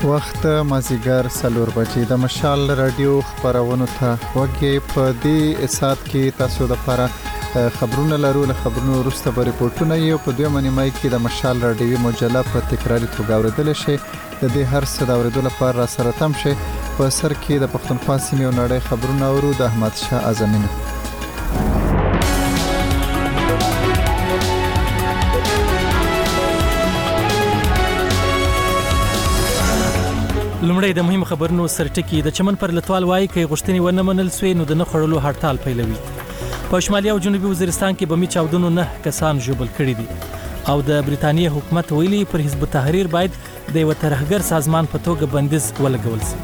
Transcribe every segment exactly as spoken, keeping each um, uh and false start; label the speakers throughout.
Speaker 1: وخت مازیګر څلور بجې د مشال رادیو خبرونو ته وګورئ. په دې سات کې تاسو د لپاره خبرونه لرو. له خبرونو وروسته به ریپورتونه یو په دوه منیمای کې د مشال رادیو مجله په تکراري توګه اوریدل شي. د دې هر څه د اوریدلو لپاره را سره تم شي. په سر کې د پښتونخوا سیمې او نړۍ خبرونه اورو د احمد شاه اعظمینو.
Speaker 2: لومړی د مهم خبرونو سرټکی. د چمن پر لټوال وایي کې غشتنی ونه منل سوی نو د نه خړلو هړتال پیلوي. په شمالي او جنوبي وزیرستان کې بمی چاودنو نه کسان ژوبل کړي دي او د بریتانیا حکومت ویلي پر حزب التحریر باید د یو ترهګر سازمان په توګه بندیز ولګول شي.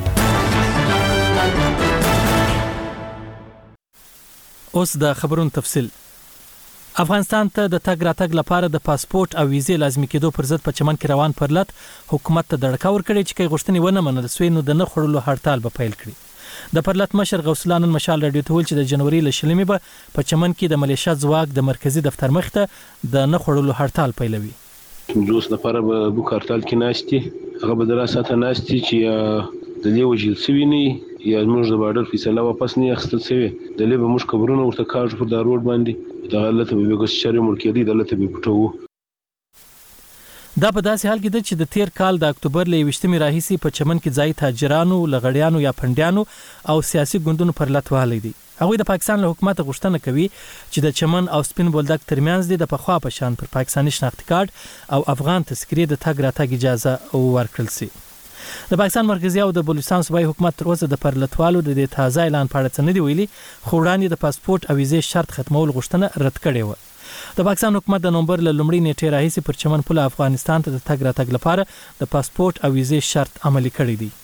Speaker 2: اوس د خبرونو تفصیل. افغانستان ته د تګ راتګ لپاره د پاسپورت او ویزې لازمي کېدو پر ضد په چمن کې روان پرلط حکومت ته دړکا ورکړي چې کې غوښتنې ونه منل سوی نو د نه خړلو هړتال به پیل کړي. د پرلط مشر غوث الله نن مشال رادیو ته ویل چې د جنوري له شلمې به په چمن کې د ملیشیا ځواک د مرکزی دفتر مخ ته د نه خړلو هړتال پیلوي.
Speaker 3: دوس لپاره به بو کارتال کې ناشتي هغه به دراسته ناشتي چې د دې وجل سوي نه یا موږ د بارډر فیصله واپس نه اخستل سوي د لبه موږ خبرونه ورته کاږو په دا روډ باندې دا غلطه به وګس شری ملکیدي دلته به پټو.
Speaker 2: دا په داسې حال کې ده چې د تیر کال د اکتوبر له یوشتمې راهیسي په چمن کې ځای تاجرانو لغړیانو یا پندیانو او سیاسي ګوندونو پر لټوالی دي. هغوی د پاکستان له حکومت غوښتنه کوي چې د چمن او سپین بولدک ترمنځ د پخوا په شان پر پاکستاني شناختی کارت او افغان تذکرې د تګ راتګ اجازه ورکړل شي. د پاکستان مرکزی او د بلوچستان صوبایي حکومت تر اوسه د پرلطوالو د دې تازه اعلان په اړه څه نه دی ویلي، خو وړاندې د پاسپورت او ویزې شرط ختمول غوښتنه رد کړې وه. د پاکستان حکومت د نومبر له لومړۍ نیټې راهیسې پر چمن پوله افغانستان ته د تګ راتګ لپاره د پاسپورت او ویزې شرط عملي کړی دی.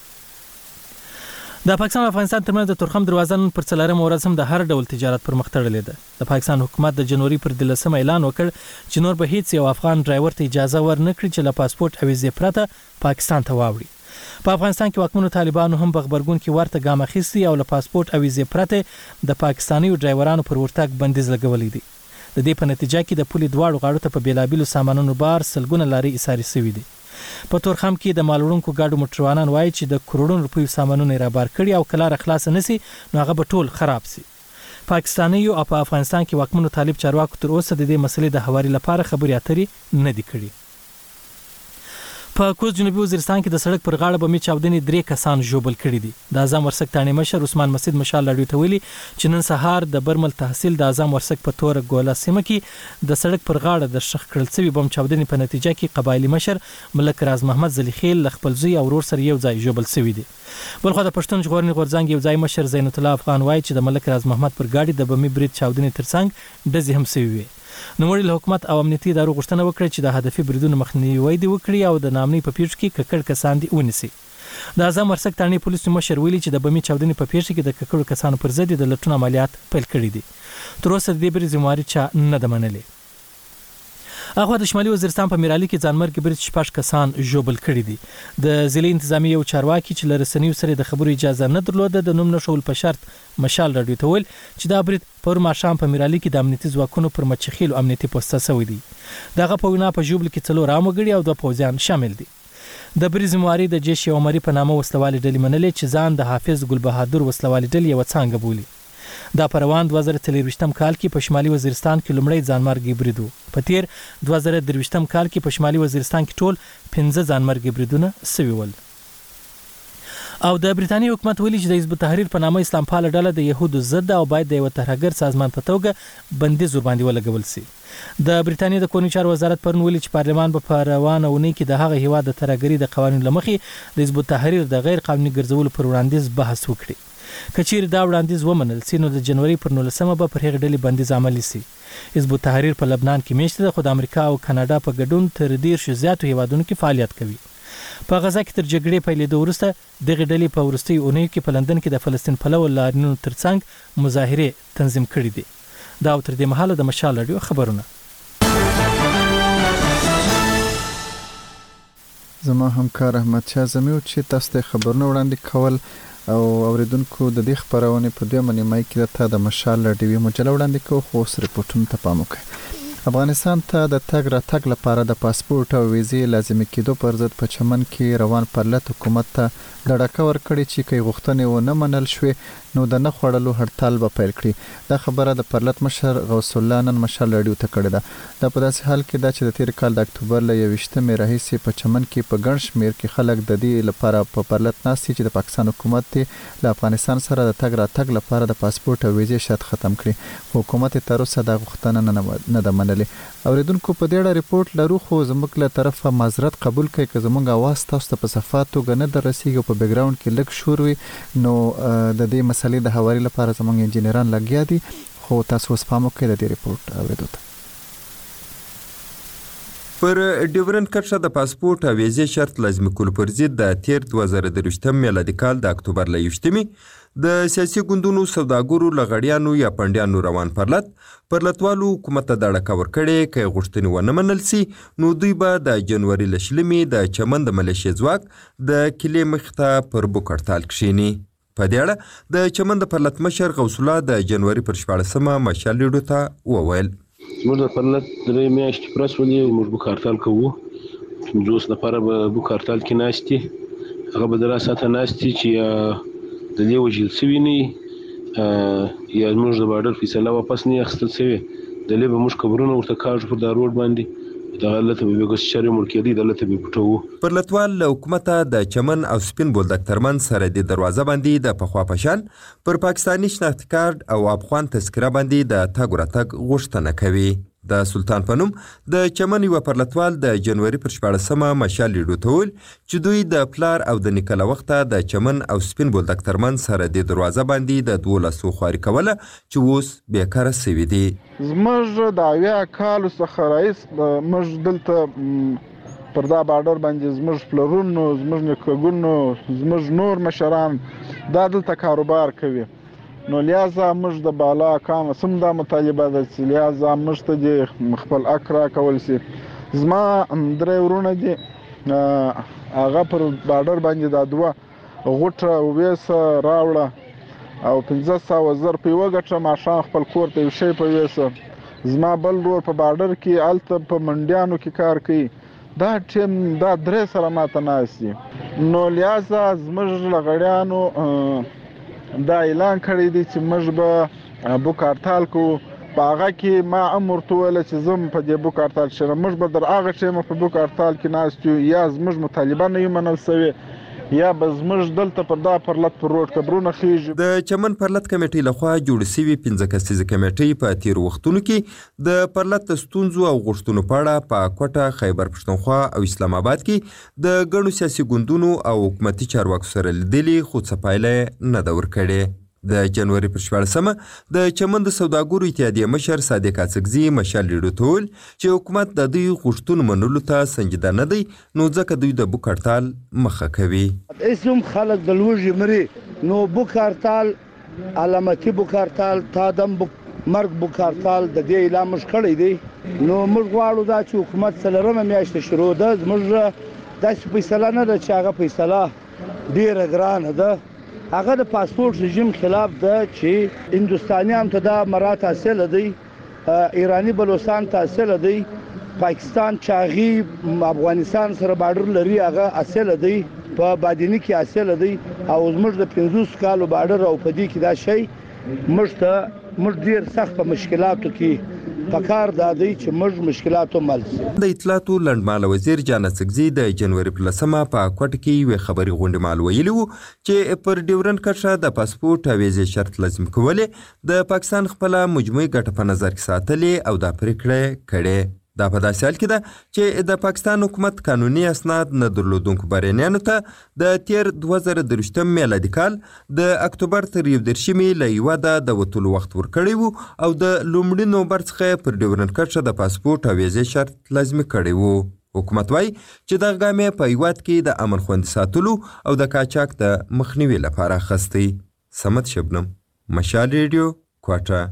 Speaker 2: د پاکستان او افغانستان ترمنځ د تورخم دروازه نن پر څلورم ورځ هم د هر ډول تجارت پر مخ تړلې ده. د پاکستان حکومت د جنوري پر دلسم اعلان وکړ چې نور به هیڅ یو افغان ډرایور ته اجازه ورنکړي چې له پاسپورت او ویزې پرته پاکستان ته واوړي. په افغانستان کې واکمنو طالبانو هم بغبرګون کې ورته ګام اخیستی او له پاسپورت او ویزې پرته د پاکستاني ډرایورانو پر ورتګ بندیز لګولی دی. د دې په نتیجه کې د پولي دواړو غاړو ته په بیلابیلو سامانونو بار سلګونه لارې ایساري شوي دي. په تورخم کې د مالوړونکو ګاډو موټروانان وایي چې د کروڑونو روپیو سامانونه را بار کړي او کله خلاص نسی نو هغه به ټول خراب شي. پاکستاني او په افغانستان کې واکمنو طالب چارواکو تر اوسه د دې مسلې د هواري لپاره خبرې اترې نه دي کړې. په کوز جنوبي وزیرستان کې د سړک پر غاړه بمې چاودنې درې کسان ژوبل کړي دي. د اعظم ورسک تانې مشر عثمان مسعود مشال رادیو ته ویلي چې نن سهار د برمل تحصیل د اعظم ورسک په توره ګوله سیمه کې د سړک پر غاړه د شخ کړل شوي بم چاودنې په نتیجه کې قبایلی مشر ملک راز محمد زلیخیل له خپل زوی او ورور سره یو ځای ژوبل شوي دي. بلخو د پښتون ژغورنې غورځنګ یو ځای مشر زینت الله افغان وایي چې د ملک راز محمد پر گاډي د بمې برید چاودنې ترڅنګ ډزې هم شوي وي. نوموړي له حکومت او امنیتي ادارو غوښتنه وکړه چې د هدفي بریدونو مخنیوی دې وکړي او د نامنۍ په پیښو کې ککړ کسان دې ونیسي. د اعظم ورسک تانې پولیسو مشر ویلي چې د بمې چاودنې په پیښو کې د ککړو کسانو پر ضد د لټون عملیات پیل کړي دي. تر اوسه د دې برید ذمہواري چا نه ده منلې. هغه د شمالي وزیرستان په میرالي کې ځانمرګ برید شپږ کسان ژوبل کړي دي. د ضلعي انتظامی یو چارواکي چې له رسنیو سره د خبرو اجازه نه درلوده د نوم نښول په شرط مشال رادیو ته ویل چې دا برید پر ماښام په میرالي کې د امنیتي ځواکونو پر مچخیلو امنیتي پوسټه شوی دی. دغه په وینا په ژوبل کې څلور عام وګړي او دوه پوځیان شامل دي. د برید ذمہواري د جیش عمري په نامه وسلوالې ډلې منلې چې ځان د حافظ ګل بهادر وسلوالې ډلې یوه څانګه بولي. دا په روان دوه زره څلرویشتم کال کې په شمالي وزیرستان کې لومړی ځانمرګي برید و. په تیر دوه زره درویشتم کال کې په شمالي وزیرستان کې ټول پنځه ځانمرګي بریدونه شوي ول. او د بریتانیا حکومت ویلي چې د حزب التحریر په نامه اسلام پاله ډله د یهودو ضد او باید د یو ترهګر سازمان په توګه بندیز ورباندې ولګول شي. د بریتانیا د کورني چارو وزارت پرون ویلي چې پارلمان به په روانه اونۍ کې د هغه هیواد د ترهګرۍ د قوانینو له مخې د حزب التحریر د غیر قانوني ګرځولو پر وړاندیز بحث وکړي. کچیر دا وړاندیز ومنل سي نو د جنوري پر نولسمه به پر هغه ډلې بندیز عملي شي. حزب التحریر په لبنان کې میشته ده خو د امریکا او کاناډا په ګډون تر ډېر زیاتو هیوادونو کې فعالیت کوي. په غزا کې تر جګړې پیلېدو وروسته دغه ډلې په وروستۍ اونۍ کې په لندن کې د فلسطین پلوه لاریونونو ترڅنګ مظاهرې تنظیم کړي دي. دا تر دې مهاله د مشال رادیو خبرونه.
Speaker 1: زما همکار احمد شاه زمیو چې تاسو ته خبرونه وړاندې کول او اوریدونکو د دې خبرونه په دوه منیمای کې د تا د مشال رادیو مجله وړاندې کوو. خو اوس ریپورتونو ته پام وکړئ. افغانستان ته د تګ راتګ لپاره د پاسپورت او ویزې لازمي کېدو پر ضد په چمن کې روان پرلط حکومت ته ډډه ورکړي چې کوي غوښتنې و نه منل شوې نو د نه خوړلو هړتال به پیل کړي. دا خبره د پرلط مشر غوث الله نن مشال رادیو ته کړې ده. دا په داسې حال کې ده چې د تیر کال د اکتوبر له یویشتمې راهیسې په چمن کې په ګڼ شمېر کې خلک د دې لپاره په پرلط ناست دي چې د پاکستان حکومت له افغانستان سره د تګ راتګ لپاره د پاسپورت او ویزې شرط ختم کړي. خو حکومت تر اوسه دا غوښتنه نه ده منلې. اوریدونکو په دې اړه ریپورت لرو خو زموږ له طرفه معذرت قبول کړئ که زموږ اواز تاسو ته په صفات توګه نه دررسیږي په بیک ګراوند کې لږ شور وي نو د دې مسلې د هواري لپاره زموږ انجینران لګیا دي خو تاسو اوس پام وکړئ د دې ریپورت اوریدو ته.
Speaker 4: پر ډیورنډ کرښه د پاسپورت او ویزې شرط لازمي کولو پر ضد د تیر دوه زره درویشتم میلادي کال د اکتوبر له یویشتمې د سیاسي ګوندونو سوداګرو لغړیانو یا پنډیانو روان پرلط پرلطوالو حکومت ته ډاډه ورکړې که غوښتنې ونه منل سي نو دوی به د جنوري له شلمې د چمن د ملیشیا ځواک د کلې مخې ته پر بوک هړتال کښیني. په دې اړه د چمن د پرلط مشر غوث الله د جنوري پر شپاړسمه مشال ریډیو ته وویل
Speaker 3: زموږ د پرلط درې میاشتې پرس ولې موږ بوک هړتال کوو. پنځوس نفره به بوک هړتال کې ناست دي. هغه به د را ساته ناست دي چې د دې وژل سوي نه یا زموږ د بارډر فیصله واپس نه اخیستل سوې دلې به موږ قبرونه ورته کاږو پر دا روډ باندې دغه هلته به بېګوس چارې مړ کېدی دلته به پټوو.
Speaker 4: پرلطوال له حکومته د چمن او سپین بولدک ترمنځ سرحدي دروازه باندې د پخوا په شان پر پاکستاني شناختي کارډ او افغان تذکره باندې د تګ راتګ غوښتنه کوي. د سلطان په نوم د چمن یوه پرلطوال د جنوري پر شپاړسمه مشال ریډیو ته وویل چې دوی د پلار او د نیکه له وخته د چمن او سپین بولدک ترمنځ سرحدي دروازه باندې د دولسو خواري کوله چې اوس بېکاره سوي دي.
Speaker 5: زموږ د اویا کالو څخه راهیس موږ دلته پر دا بارډر باندې زموږ پلرونو زموږ نیکهګونو زموږ نور مشران دا دلته کاروبار کوي نو لہذا موږ د بالا کام سم دا مطالبه ده چې لہذا موږ ته دې خپل حق راکول سي. زما درې ورونه دي هغه پر بارډر باندې دا دوه غوټه ویسه راوړه او پنځه سوه زر په یوه ګټه ماښام خپل کور ته یو شی په ویسه. زما بل ورور په بارډر کې هلته په منډیانو کې کار کوي دا ټیم دا درې سره ماته ناست دي نو لہذا زموږ لغړیانو دا اعلان کړی دی چې موږ به بوک هړتال کوو. په هغه کې ما هم ورته وویله چې زه په دې بوک هړتال شم موږ به تر هغه ټیمه په بوک هړتال کې ناست یو یا زموږ مطالبه نه یو منل سوې یا به زموږ دلته پر دا پرلط پر روډ قبرونه خیږي.
Speaker 4: د چمن پرلط کمیټې لخوا جوړ سوي پنځه کسیزه کمیټې په تیرو وختونو کې د پرلط د ستونزو او غوښتنو په اړه په کوټه خیبر پښتونخوا او اسلام آباد کې د ګڼو سیاسي ګوندونو او حکومتي چارواکو سره لیدلي خو څه پایله نه ده ورکړې. د جنوري پر شپاړسمه د چمن د سوداګرو اتحادیې مشر صادق اڅکزي مشال ریډیو ته وویل چې حکومت د دوی غوښتنو منلو ته سنجیده نه دی نو ځکه دوی د بوک هړتال مخه کوي.
Speaker 6: اسم خلک د لوږې مري نو بوک هړتال علامتي بوک هړتال تا دم بوک مرګ بوک هړتال د دې اعلان موږ کړی دی نو موږ غواړو دا چې حکومت څلورمه میاشت شروع ده زموږ داسې فیصله نه ده چې هغه فیصله ډېره ګرانه ده. هغه د پاسپورت رژیم خلاف ده چې هندوستانیان ته دا مرات حاصل دی ایرانی بلوچستان ته حاصل دی پاکستان چاغي افغانستان سره بارډر لري هغه حاصل دی په بادینی کې حاصل دی او زموږ د پنځوس کالو بارډر او په دې کې دا شی موږ ته موږ ډیر سخت په مشکلاتو کې پکار دادی چې موږ مشکلاتو مل سي.
Speaker 4: د اطلاعاتو لنډمهاله وزیر جان اڅکزي د جنوري پر لسمه په کوټه کې یوې خبري غونډې مهال ویلي وو چې پر ډیورنډ کرښه د پاسپورت او ویزې شرط لازم کولې د پاکستان خپله مجموعي ګټه په نظر کې ساتلې او دا پرېکړه کړې. دا په داسې حال کې ده چې د پاکستان حکومت قانوني اسناد نه درلودونکو بهرنیانو ته د تیر دوه زره درویشتم میلادي کال د اکتوبر تر یو دېرشمې له هېواده د وتلو وخت ورکړی وو او د لومړي نومبر څخه پر ډیورنډ کرښه د پاسپورت او ویزې شرط لازمي کړی وو. حکومت وایي چې دغه ګام یې په هېواد کې د امن خوندي ساتلو او د قاچاق د مخنیوي لپاره اخیستی. صمد شبنم مشال ریډیو کوټه.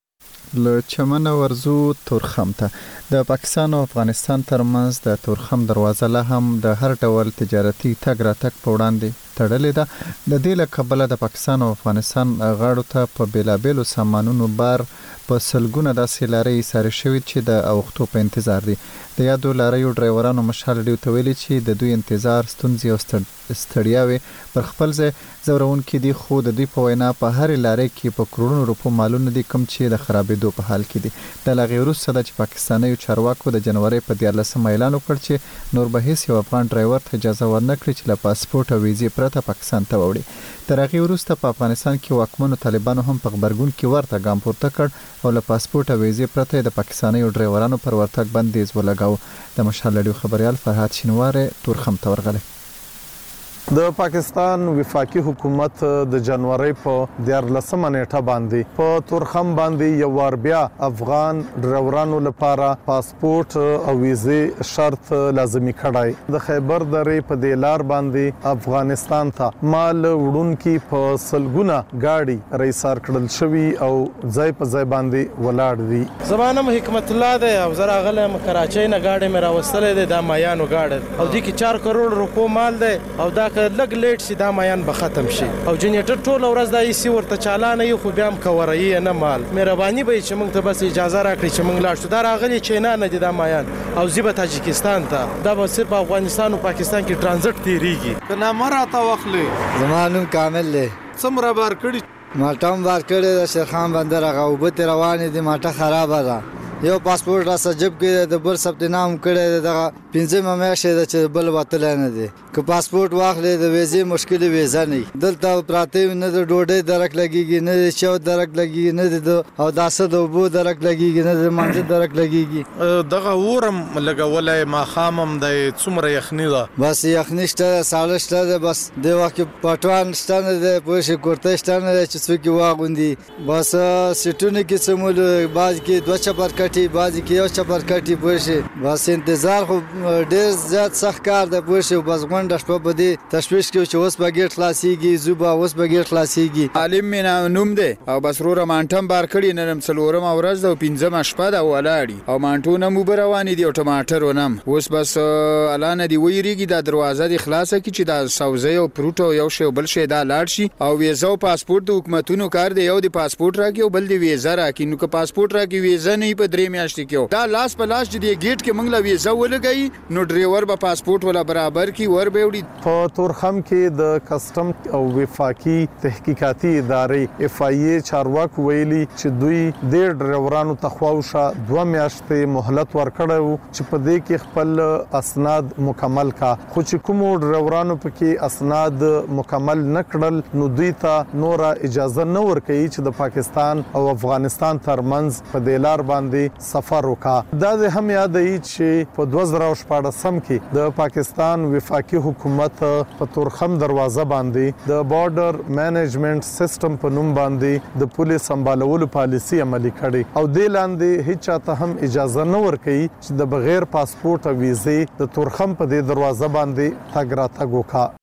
Speaker 1: له چمن ورزو تورخم ته د پاکستان او افغانستان ترمنځ د تورخم دروازه لا هم د هر ډول تجارتي تګ راتګ په وړاندې تړلې ده. د دې له کبله د پاکستان او افغانستان غاړو ته په بیلابیلو سامانونو بار په سلګونه داسې لارې ساري شوي چې د اوختو په انتظار دي. د یادو لاریو ډرایورانو مشال ډیو ته ویلي چې د دوی انتظار ستونزې او ستړیاوې پر خپل ځای ځورونکي دي، خو د دوی په وینا په هر لارې کې په کروڑونو روپو مالونه دي کوم چې د خرابېدو په حال کې دي. د لاغې وروسته د چې پاکستاني چارواکو د جنوري په دیارلسمه اعلان وکړ چې نور به هیڅ یو افغان ډرایور ته اجازه ورنکړي چې له پاسپورت او ویزې پرته پاکستان ته ووړي. تر هغې وروسته په افغانستان کې واکمنو طالبانو هم په غبرګون کې ورته ګام پورته کړ او له پاسپورت او ویزې پرته د پاکستاني ډرایورانو پر ورتګ بندیز ولګاوه. د مشال رادیو خبريال فرهاد شینواره تورخم ته ورغلی.
Speaker 7: د پاکستان وفاقي حکومت د جنوري په دیارلسمه نیټه باندې په تورخم باندې یو وار بیا افغان ډرایورانو لپاره پاسپورت او ویزې شرط لازمي کړای. د خیبر درې په دیلار باندې افغانستان ته مال وړونکي په سلګونه گاډي رئیسار کړل شوی او ځای په ځای باندې ولاړ دي.
Speaker 8: زمانم حکمت الله ده او زرا غلم کراچۍ نه گاډي مې راوستلې ده د مایانو گاډي او د کی چار کروڑ روپو مال ده او دا لګ لیټ شي دا مایان به ختم شي او جنریټر ټول ورځ د ایسی ورته چالانه یو خو بیا هم کورایي نه مال مهرباني به چې موږ ته بس اجازه راکړي چې موږ لاړ شو. دا راغلي چینا نه دي دا مایان او زیبه تاجکستان ته دا به صرف افغانستان او پاکستان کې ترانزیت تیریږي. کنا مراته واخلي
Speaker 9: زمانم کامل له
Speaker 8: څومره بار کړي
Speaker 9: ماټم بار کړي د شیخان بندر هغه وبته روان دي ماټه خراب ده. یو پاسپورت را سجب کې د بل ثبت نام کړي دغه پنځه میاشتې د بل وتل نه دي. که پاسپورت واخلې د ویزې مشکل ویزه نه دلته پراته نه د ډوډۍ درک لګيږي نه د شاو درک لګيږي نه د او داسه د وبو درک لګيږي نه د مانځ درک لګيږي.
Speaker 8: دغه ورم لګولای ما خامم د څومره یخنی ده
Speaker 9: بس یخنی شته ساړه شته بس د وخت پټوان شته نه د پوښ کوړته شته نه چې څوک واغوندي بس سټونه کې سمول باز کې دوه چپر کټي باز کې یو چپر کټي پوښ بس انتظار خو ډېر زیات سخت کار ده پوښ بس د شپه په دې تشویش کې چې اوس به ګیټ خلاصيږي زوبا اوس به ګیټ خلاصيږي.
Speaker 10: عالم مینا نوم دی او بس روره مانټم بار کړي نرم څلورم ورځ د پنځم شپه دا ولاړی او مانټونه مو بروانې دی او ټماټر ونم اوس بس اعلان دی ویریږي دا دروازه دی خلاصه کی چې دا سوزه او پروټ او یو شی بل شی دا لاړ شي او ویزا او پاسپورت د حکومتونو کار دی یو دی پاسپورت راکې او بل دی ویزا راکې نو که پاسپورت راکې ویزا نه په درې میاشتې کې دا لاس په لاس دی ګیټ کې موږ لا ویزا ولګي نو ډرایور به پاسپورت ولا برابر کی ور
Speaker 7: په تورخم کې د کسٹم او وفاقي تحقیقاتي ادارې اف آی ای چارواکو ویلي چې دوی د ډرایورانو تخواوشه دوه میاشتې مهلت ورکړو چې په دې کې خپل اسناد مکمل کا خو چې کوم ډرایورانو پکې اسناد مکمل نکړل نو دوی ته نور اجازه نه ورکړي چې د پاکستان او افغانستان ترمنځ په دیلار باندې سفر وکړي. دا د هم یادې چې په دوه زره شپږ کې د پاکستان وفاقي حکومت په تورخم دروازه باندې د بارډر مینجمنت سیستم په نوم باندې د پولیس سمبالولو پالیسی عملي کړي او د لاندې هیڅ چاته هم اجازه نه ورکړي چې د بغیر پاسپورت او ویزې د تورخم په دې دروازه باندې تګ راتګ وکړي.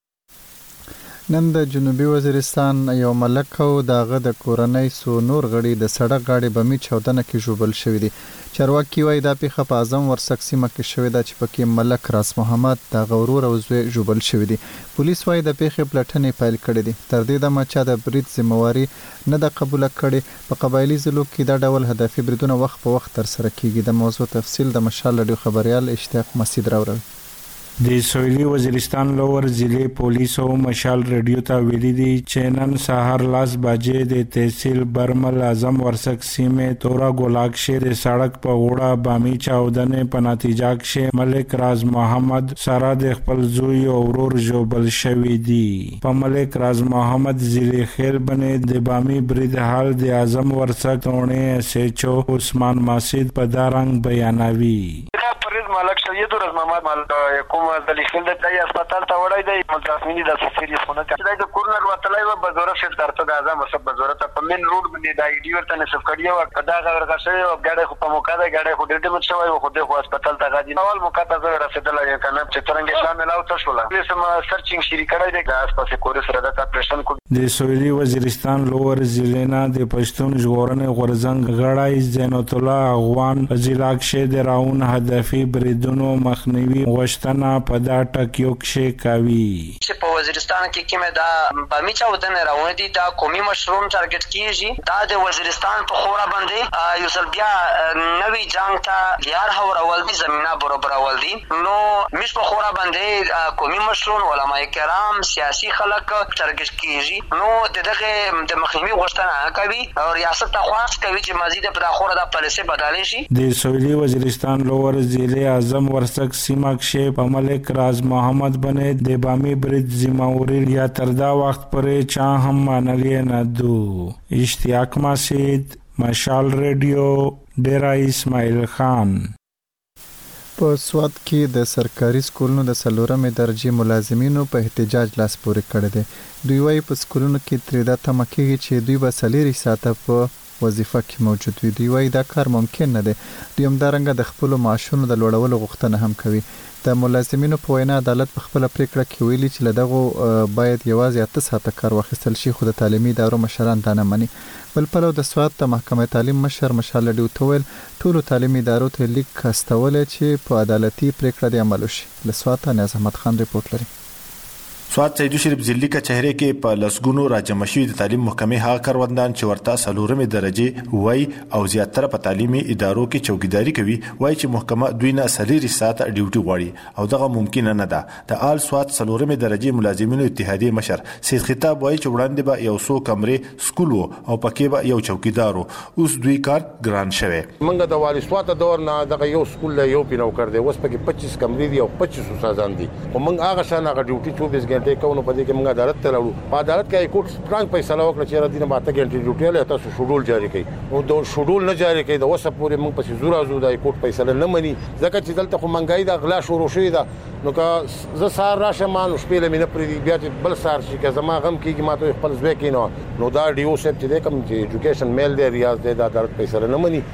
Speaker 1: نن د جنوبي وزیرستان یو ملک او داغه د کورنۍ سو نور غړي د سړک غاړي بمی چودنه کې جوړل شوې دي. چارواکي وایي دا پیښه په اعظم ورسک سیمه کې شوې ده چې پکې ملک راس محمد د غورور او زوی جوړل شوې دي. پولیس وایي د پیښې پلټنې پیل کړې دي. تر دې دمه چې د برید ذمہواری نه د قبول کړي. په قبایلی ضلعو کې دا ډول هدفي بریدونه وخت په وخت تر سره کیږي. د موضوع تفصیل د مشال رادیو خبريال اشتیاق مسعود راوړل.
Speaker 11: د سویلي وزیرستان لور ضلع پولیس او مشال رادیو ته ویلي دي چې نن سهار لاس بجې د تحصیل برمل اعظم ورسک سیمه تورا ګولاک شهر سړک په وړه بامي چاودنې په نتیجه کې ملک راز محمد سره د خپل زوی او ورور جوبل شوی دي. په ملک راز محمد ضلع خیل باندې د بامي برید حال د اعظم ورسک ټونه سچو عثمان ماسید په دارنګ بیانوي.
Speaker 12: مالک سید رز محمد مال کوم د لیکل د ځای هسپتال ته وړای دی ملتاسمینی د سیریس خونه کې د کورنر وتلای و بزوره شت ترته د اعظم وسب بزوره ته په مین روډ باندې د ایډی ورته نصف کړی و کدا غوړ غشې او ګاډي خو په موقع ده ګاډي خو ډېر مت شوی و خو د هسپتال ته غادي اول موقع ته زه رسیدل یم کنه چې څنګه شامل او تاسو لا سم سرچینګ شری کړی دی د اسپاسه کورس ردا ته پرشن کو
Speaker 11: د سویلي وزیرستان لور ضلع نه د پښتون ژغورنې غورزنګ غړای زینت الله افغان ضلع کې د راون هدفي بریدونو مخنیوي غوښتنه په دا ټکیو کې کوي
Speaker 13: چې په
Speaker 12: وزیرستان کې کومه دا بامي چاودنه راوړې دي دا قومي مشروم ټارګټ کیږي دا د وزیرستان په خورا باندې یو ځل بیا نوی جنگ ته یار هورول دي زمينه برابرول دي نو مش په خورا باندې قومي مشروم علماء کرام سیاسي خلک ټارګټ کیږي نو دغه د مخنیوي غوښتنه کوي او ریاست ته خواست کوي چې مزید په داخوره د پالیسي بدلې شي
Speaker 11: د سویلی وزیرستان لوور ضلع اعظم ورسک سیما کې په ملک راز محمد بنه د بامی برج ذمہوری یا تر دا وخت پرې چا هم منلې نه دو اشتیاق مسجد مشال ریډیو ډیرا اسماعیل خان.
Speaker 1: په سواد کې د سرکاري سکولونو د څلورمې درجې ملازمینو په احتجاج لاس پورې کړی دی. دوی وايي په سکولونو کې ترې دا تمه کېږي چې دوی به څلېرویشت ساعته په وظیفه کې موجود وي. دوی وايي دا کار ممکن نه دی. دوی همدارنګه د خپلو معاشونو د لوړولو غوښتنه هم کوي. د ملازمینو په وینا عدالت په خپله پریکړه کې ویلي چې له دغو باید یوازې اته ساعته کار واخیستل شي خو د تعلیمي ادارو مشران دا نه مني. بل پلو د سواد د محکمې تعلیم مشر مشال ډیو تویل ټولو تعلیمي ادارو ته لیک استولی چې په عدالتي پریکړه د عمل وشي. له سواد ته نیاز احمد خان رپورټ لري.
Speaker 13: سواد سیدو شریف ضلعي کچهری کې په لسګونو راجمع شوي د تعلیم محکمې هغه کاروندان چې ورته څلورمې درجې وای او زیاتره په تعلیمي ادارو کې چوکیداری کوي وای چې محکمه دوی نه څلېرویشت ساعته ډیوټي غواړي او دغه ممکن نه ده. د آل سواد څلورمې درجې ملازمینو اتحادیې مشر سید خطاب وای چې وړاندې به یو څو کمرې سکول وو او پکې به یو چوکیدار وو. اوس دوی کار ګران شوی.
Speaker 14: منګه د والي سواد دور نه دغه یو سکول له یو پینو کړ دی اوس پکې پچیس کمرې دي او پچیس استادان دي او موږ هغه شان هغه ډیوټي چوبیس غنټې کوو په دې کې موږ عدالت ته لاړو. په عدالت کې کوټ سترنګ فیصله وکړه چې را دي نه ماته ګنټې ډیوټي له تاسو شډول جاری کړي او د شډول نه جاری کړي د وسه پورې موږ پسې زورا زو د کوټ فیصله نه مني ځکه چې دلته خو منګای د غلا شروع شوی ده نو که زه سار راشه مانو شپېله مې نه پرې بیا چې بل سار شي که زما غم کېږي ما ته خپل ځوی کېنو نو دا ډیو صاحب چې دی کوم چې ایجوکیشن میل دی ریاض دی د عدالت فیصله نه مني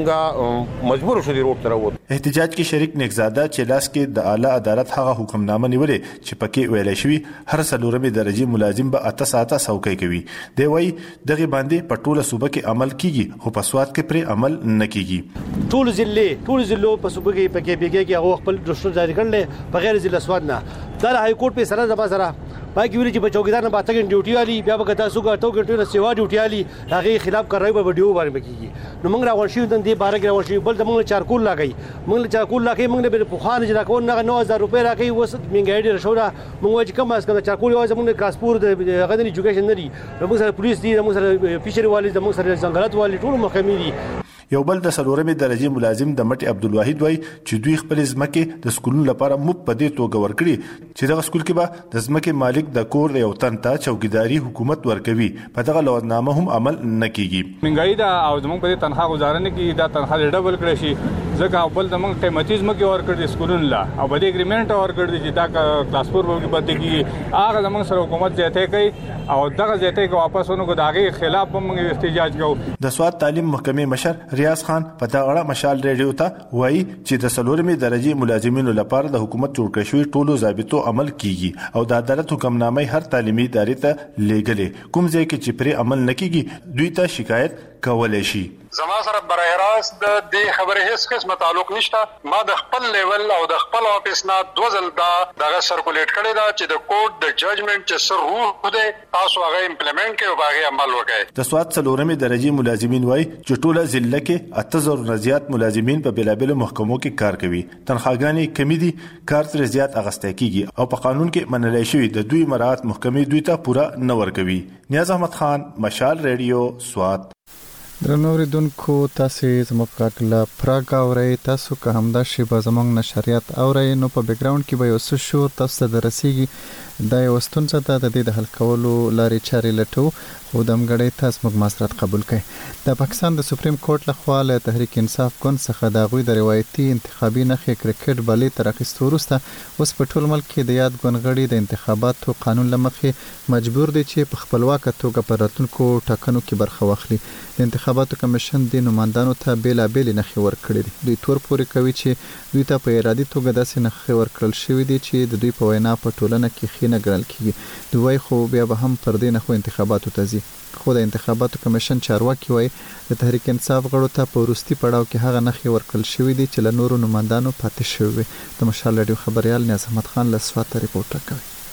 Speaker 14: منګه مجبور شو دی روډ ته راووت.
Speaker 13: احتجاج کې شریک نگزاده چې لاس کې د اعلی عدالت هغه حکمنامه نیولې چې پکې ویل شوی هر څلورمې درجې ملازم به اته ساعته څوکۍ کوي. دی وايي دغه باندې په ټوله صوبه کې عمل کیږي خو په سواد کې پرې عمل نه کیږي.
Speaker 15: ټول ضلع ټول ضلعو په صوبه کې پکې بیګي کې هغه خپل رشوت جاری کړل بغیر ضلع سواد نه دا های کورټ په سره زما سره باقي ویل چې په چوکیدار نه باته کې ډیوټي والی بیا به کتا سو غټو غټو نه سیوا ډیوټي والی هغه خلاف کاروي به ویډیو باندې کیږي. نو موږ راغون شو د دې بارے کې راغون شو بل د موږ چارکول لاګي موږ چارکول لاګي موږ به په خان جلا کو نه نو هزار روپے راکې وس منګایډي رشودا موږ چې کم اس کم چارکول یو زموږ کراسپور د غدن ایجوکیشن نه دي موږ سره پولیس دي موږ سره فیشری والی موږ سره ځنګلات والی ټول محکمې دي.
Speaker 13: یو بل د څلورمې درجې ملازم د مټي عبدالواحد وای چې دوی خپل ځمکې د سکولونو لپاره مفت په دې توګه ورکړي چې دغه سکول کې به د ځمکې مالک د کور یو تن ته چوکیداری حکومت ورکوي په دغه لوازمنامه هم عمل نه کیږي.
Speaker 16: منګای دا او زموږ په تنخواه گزاره نه کیږي دا تنخواه ډبل کړی شي ځکه بل د موږ قیمتي ځمکې ورکړي سکولونو لا او په دې اګریمنت ورکړي چې دا کلاس فور به پاتې کیږي هغه زموږ سره حکومت ځته کوي او دغه ځته کې واپس ونو کو داغه خلاف موږ احتجاج کوو.
Speaker 13: د سواد تعلیم محکمې مشر ریاض خان په دغه مشال ریډیو ته وایي چې د څلورمې درجې ملازمینو لپاره د حکومت جوړ کړی شوی ټولو ضابطو عمل کیږي او د عدالت حکمنامه هر تعلیمي ادارې ته لیږلې کوم ځای کې چې پرې عمل نه کیږي دوی ته شکایت کولای شي.
Speaker 17: زما سره برای راست د دې خبرې هیڅ قسمه تعلق نشته. ما د خپل لیول او د خپل اپیس نه دوزل دا دغه سرکولیټ کړی دا چې د کوډ د ججمنټ چې سر روح ده تاسو هغه امپلیمنٹ کړئ او هغه عمل وکړئ.
Speaker 13: د سواد څلورمې درجې ملازمین وای چې ټوله ضلع کې اته زره نه زیات ملازمین په بلابل محکمو کې کار کوي. تنخواګانې کمی دي کار تر زیات اغسته کیږي او په قانون کې منلای شوی د دوی مراعات محکمې دوی ته پورا نه ورکوي. نیاز احمد خان مشال ریډیو سواد.
Speaker 1: درنو اوریدونکو تاسو زموږ غږ له پراګ اورئ. تاسو که همدا شی به زموږ نشریات اورئ نو په بیک ګراوند کې به یو څه شور تاسو ته درسیږي. دا یو ستونزه ده د دې د حل کولو لارې چارې لټو خو د همګړۍ تاسو موږ معذرت قبول کړئ. د پاکستان د سپریم کورټ لخوا له تحریک انصاف ګوند څخه د هغوی د روایتي انتخابي نښې کرکټ بالې تر اخیستو وروسته اوس په ټول ملک کې د یاد ګوند غړي د انتخاباتو قانون له مخې مجبور دي چې په خپلواکه توګه په راتلونکو ټاکنو کې برخه واخلي. د انتخاباتو کمیشن د نمائندانو ته بیلابېلې نښې ورکړې دي. دوی تور پورې کوي چې دوی ته په ارادي توګه داسې نښې ورکړل شوي دي چې د دوی په وینا په ټولنه کې ښې نه ګڼل کیږي. دوی وايي خو بیا به هم پر دې نښو انتخاباتو ته ځي. خو د انتخاباتو کمیشن چارواکي وايي د تحریک انصاف غړو ته په وروستي پړاو کې هغه نښې ورکړل شوي دي چې له نورو نمائندانو پاتې شوي وي. د مشال راډیو خبريال نیاز احمد خان له سواد ته ریپورټ کوي.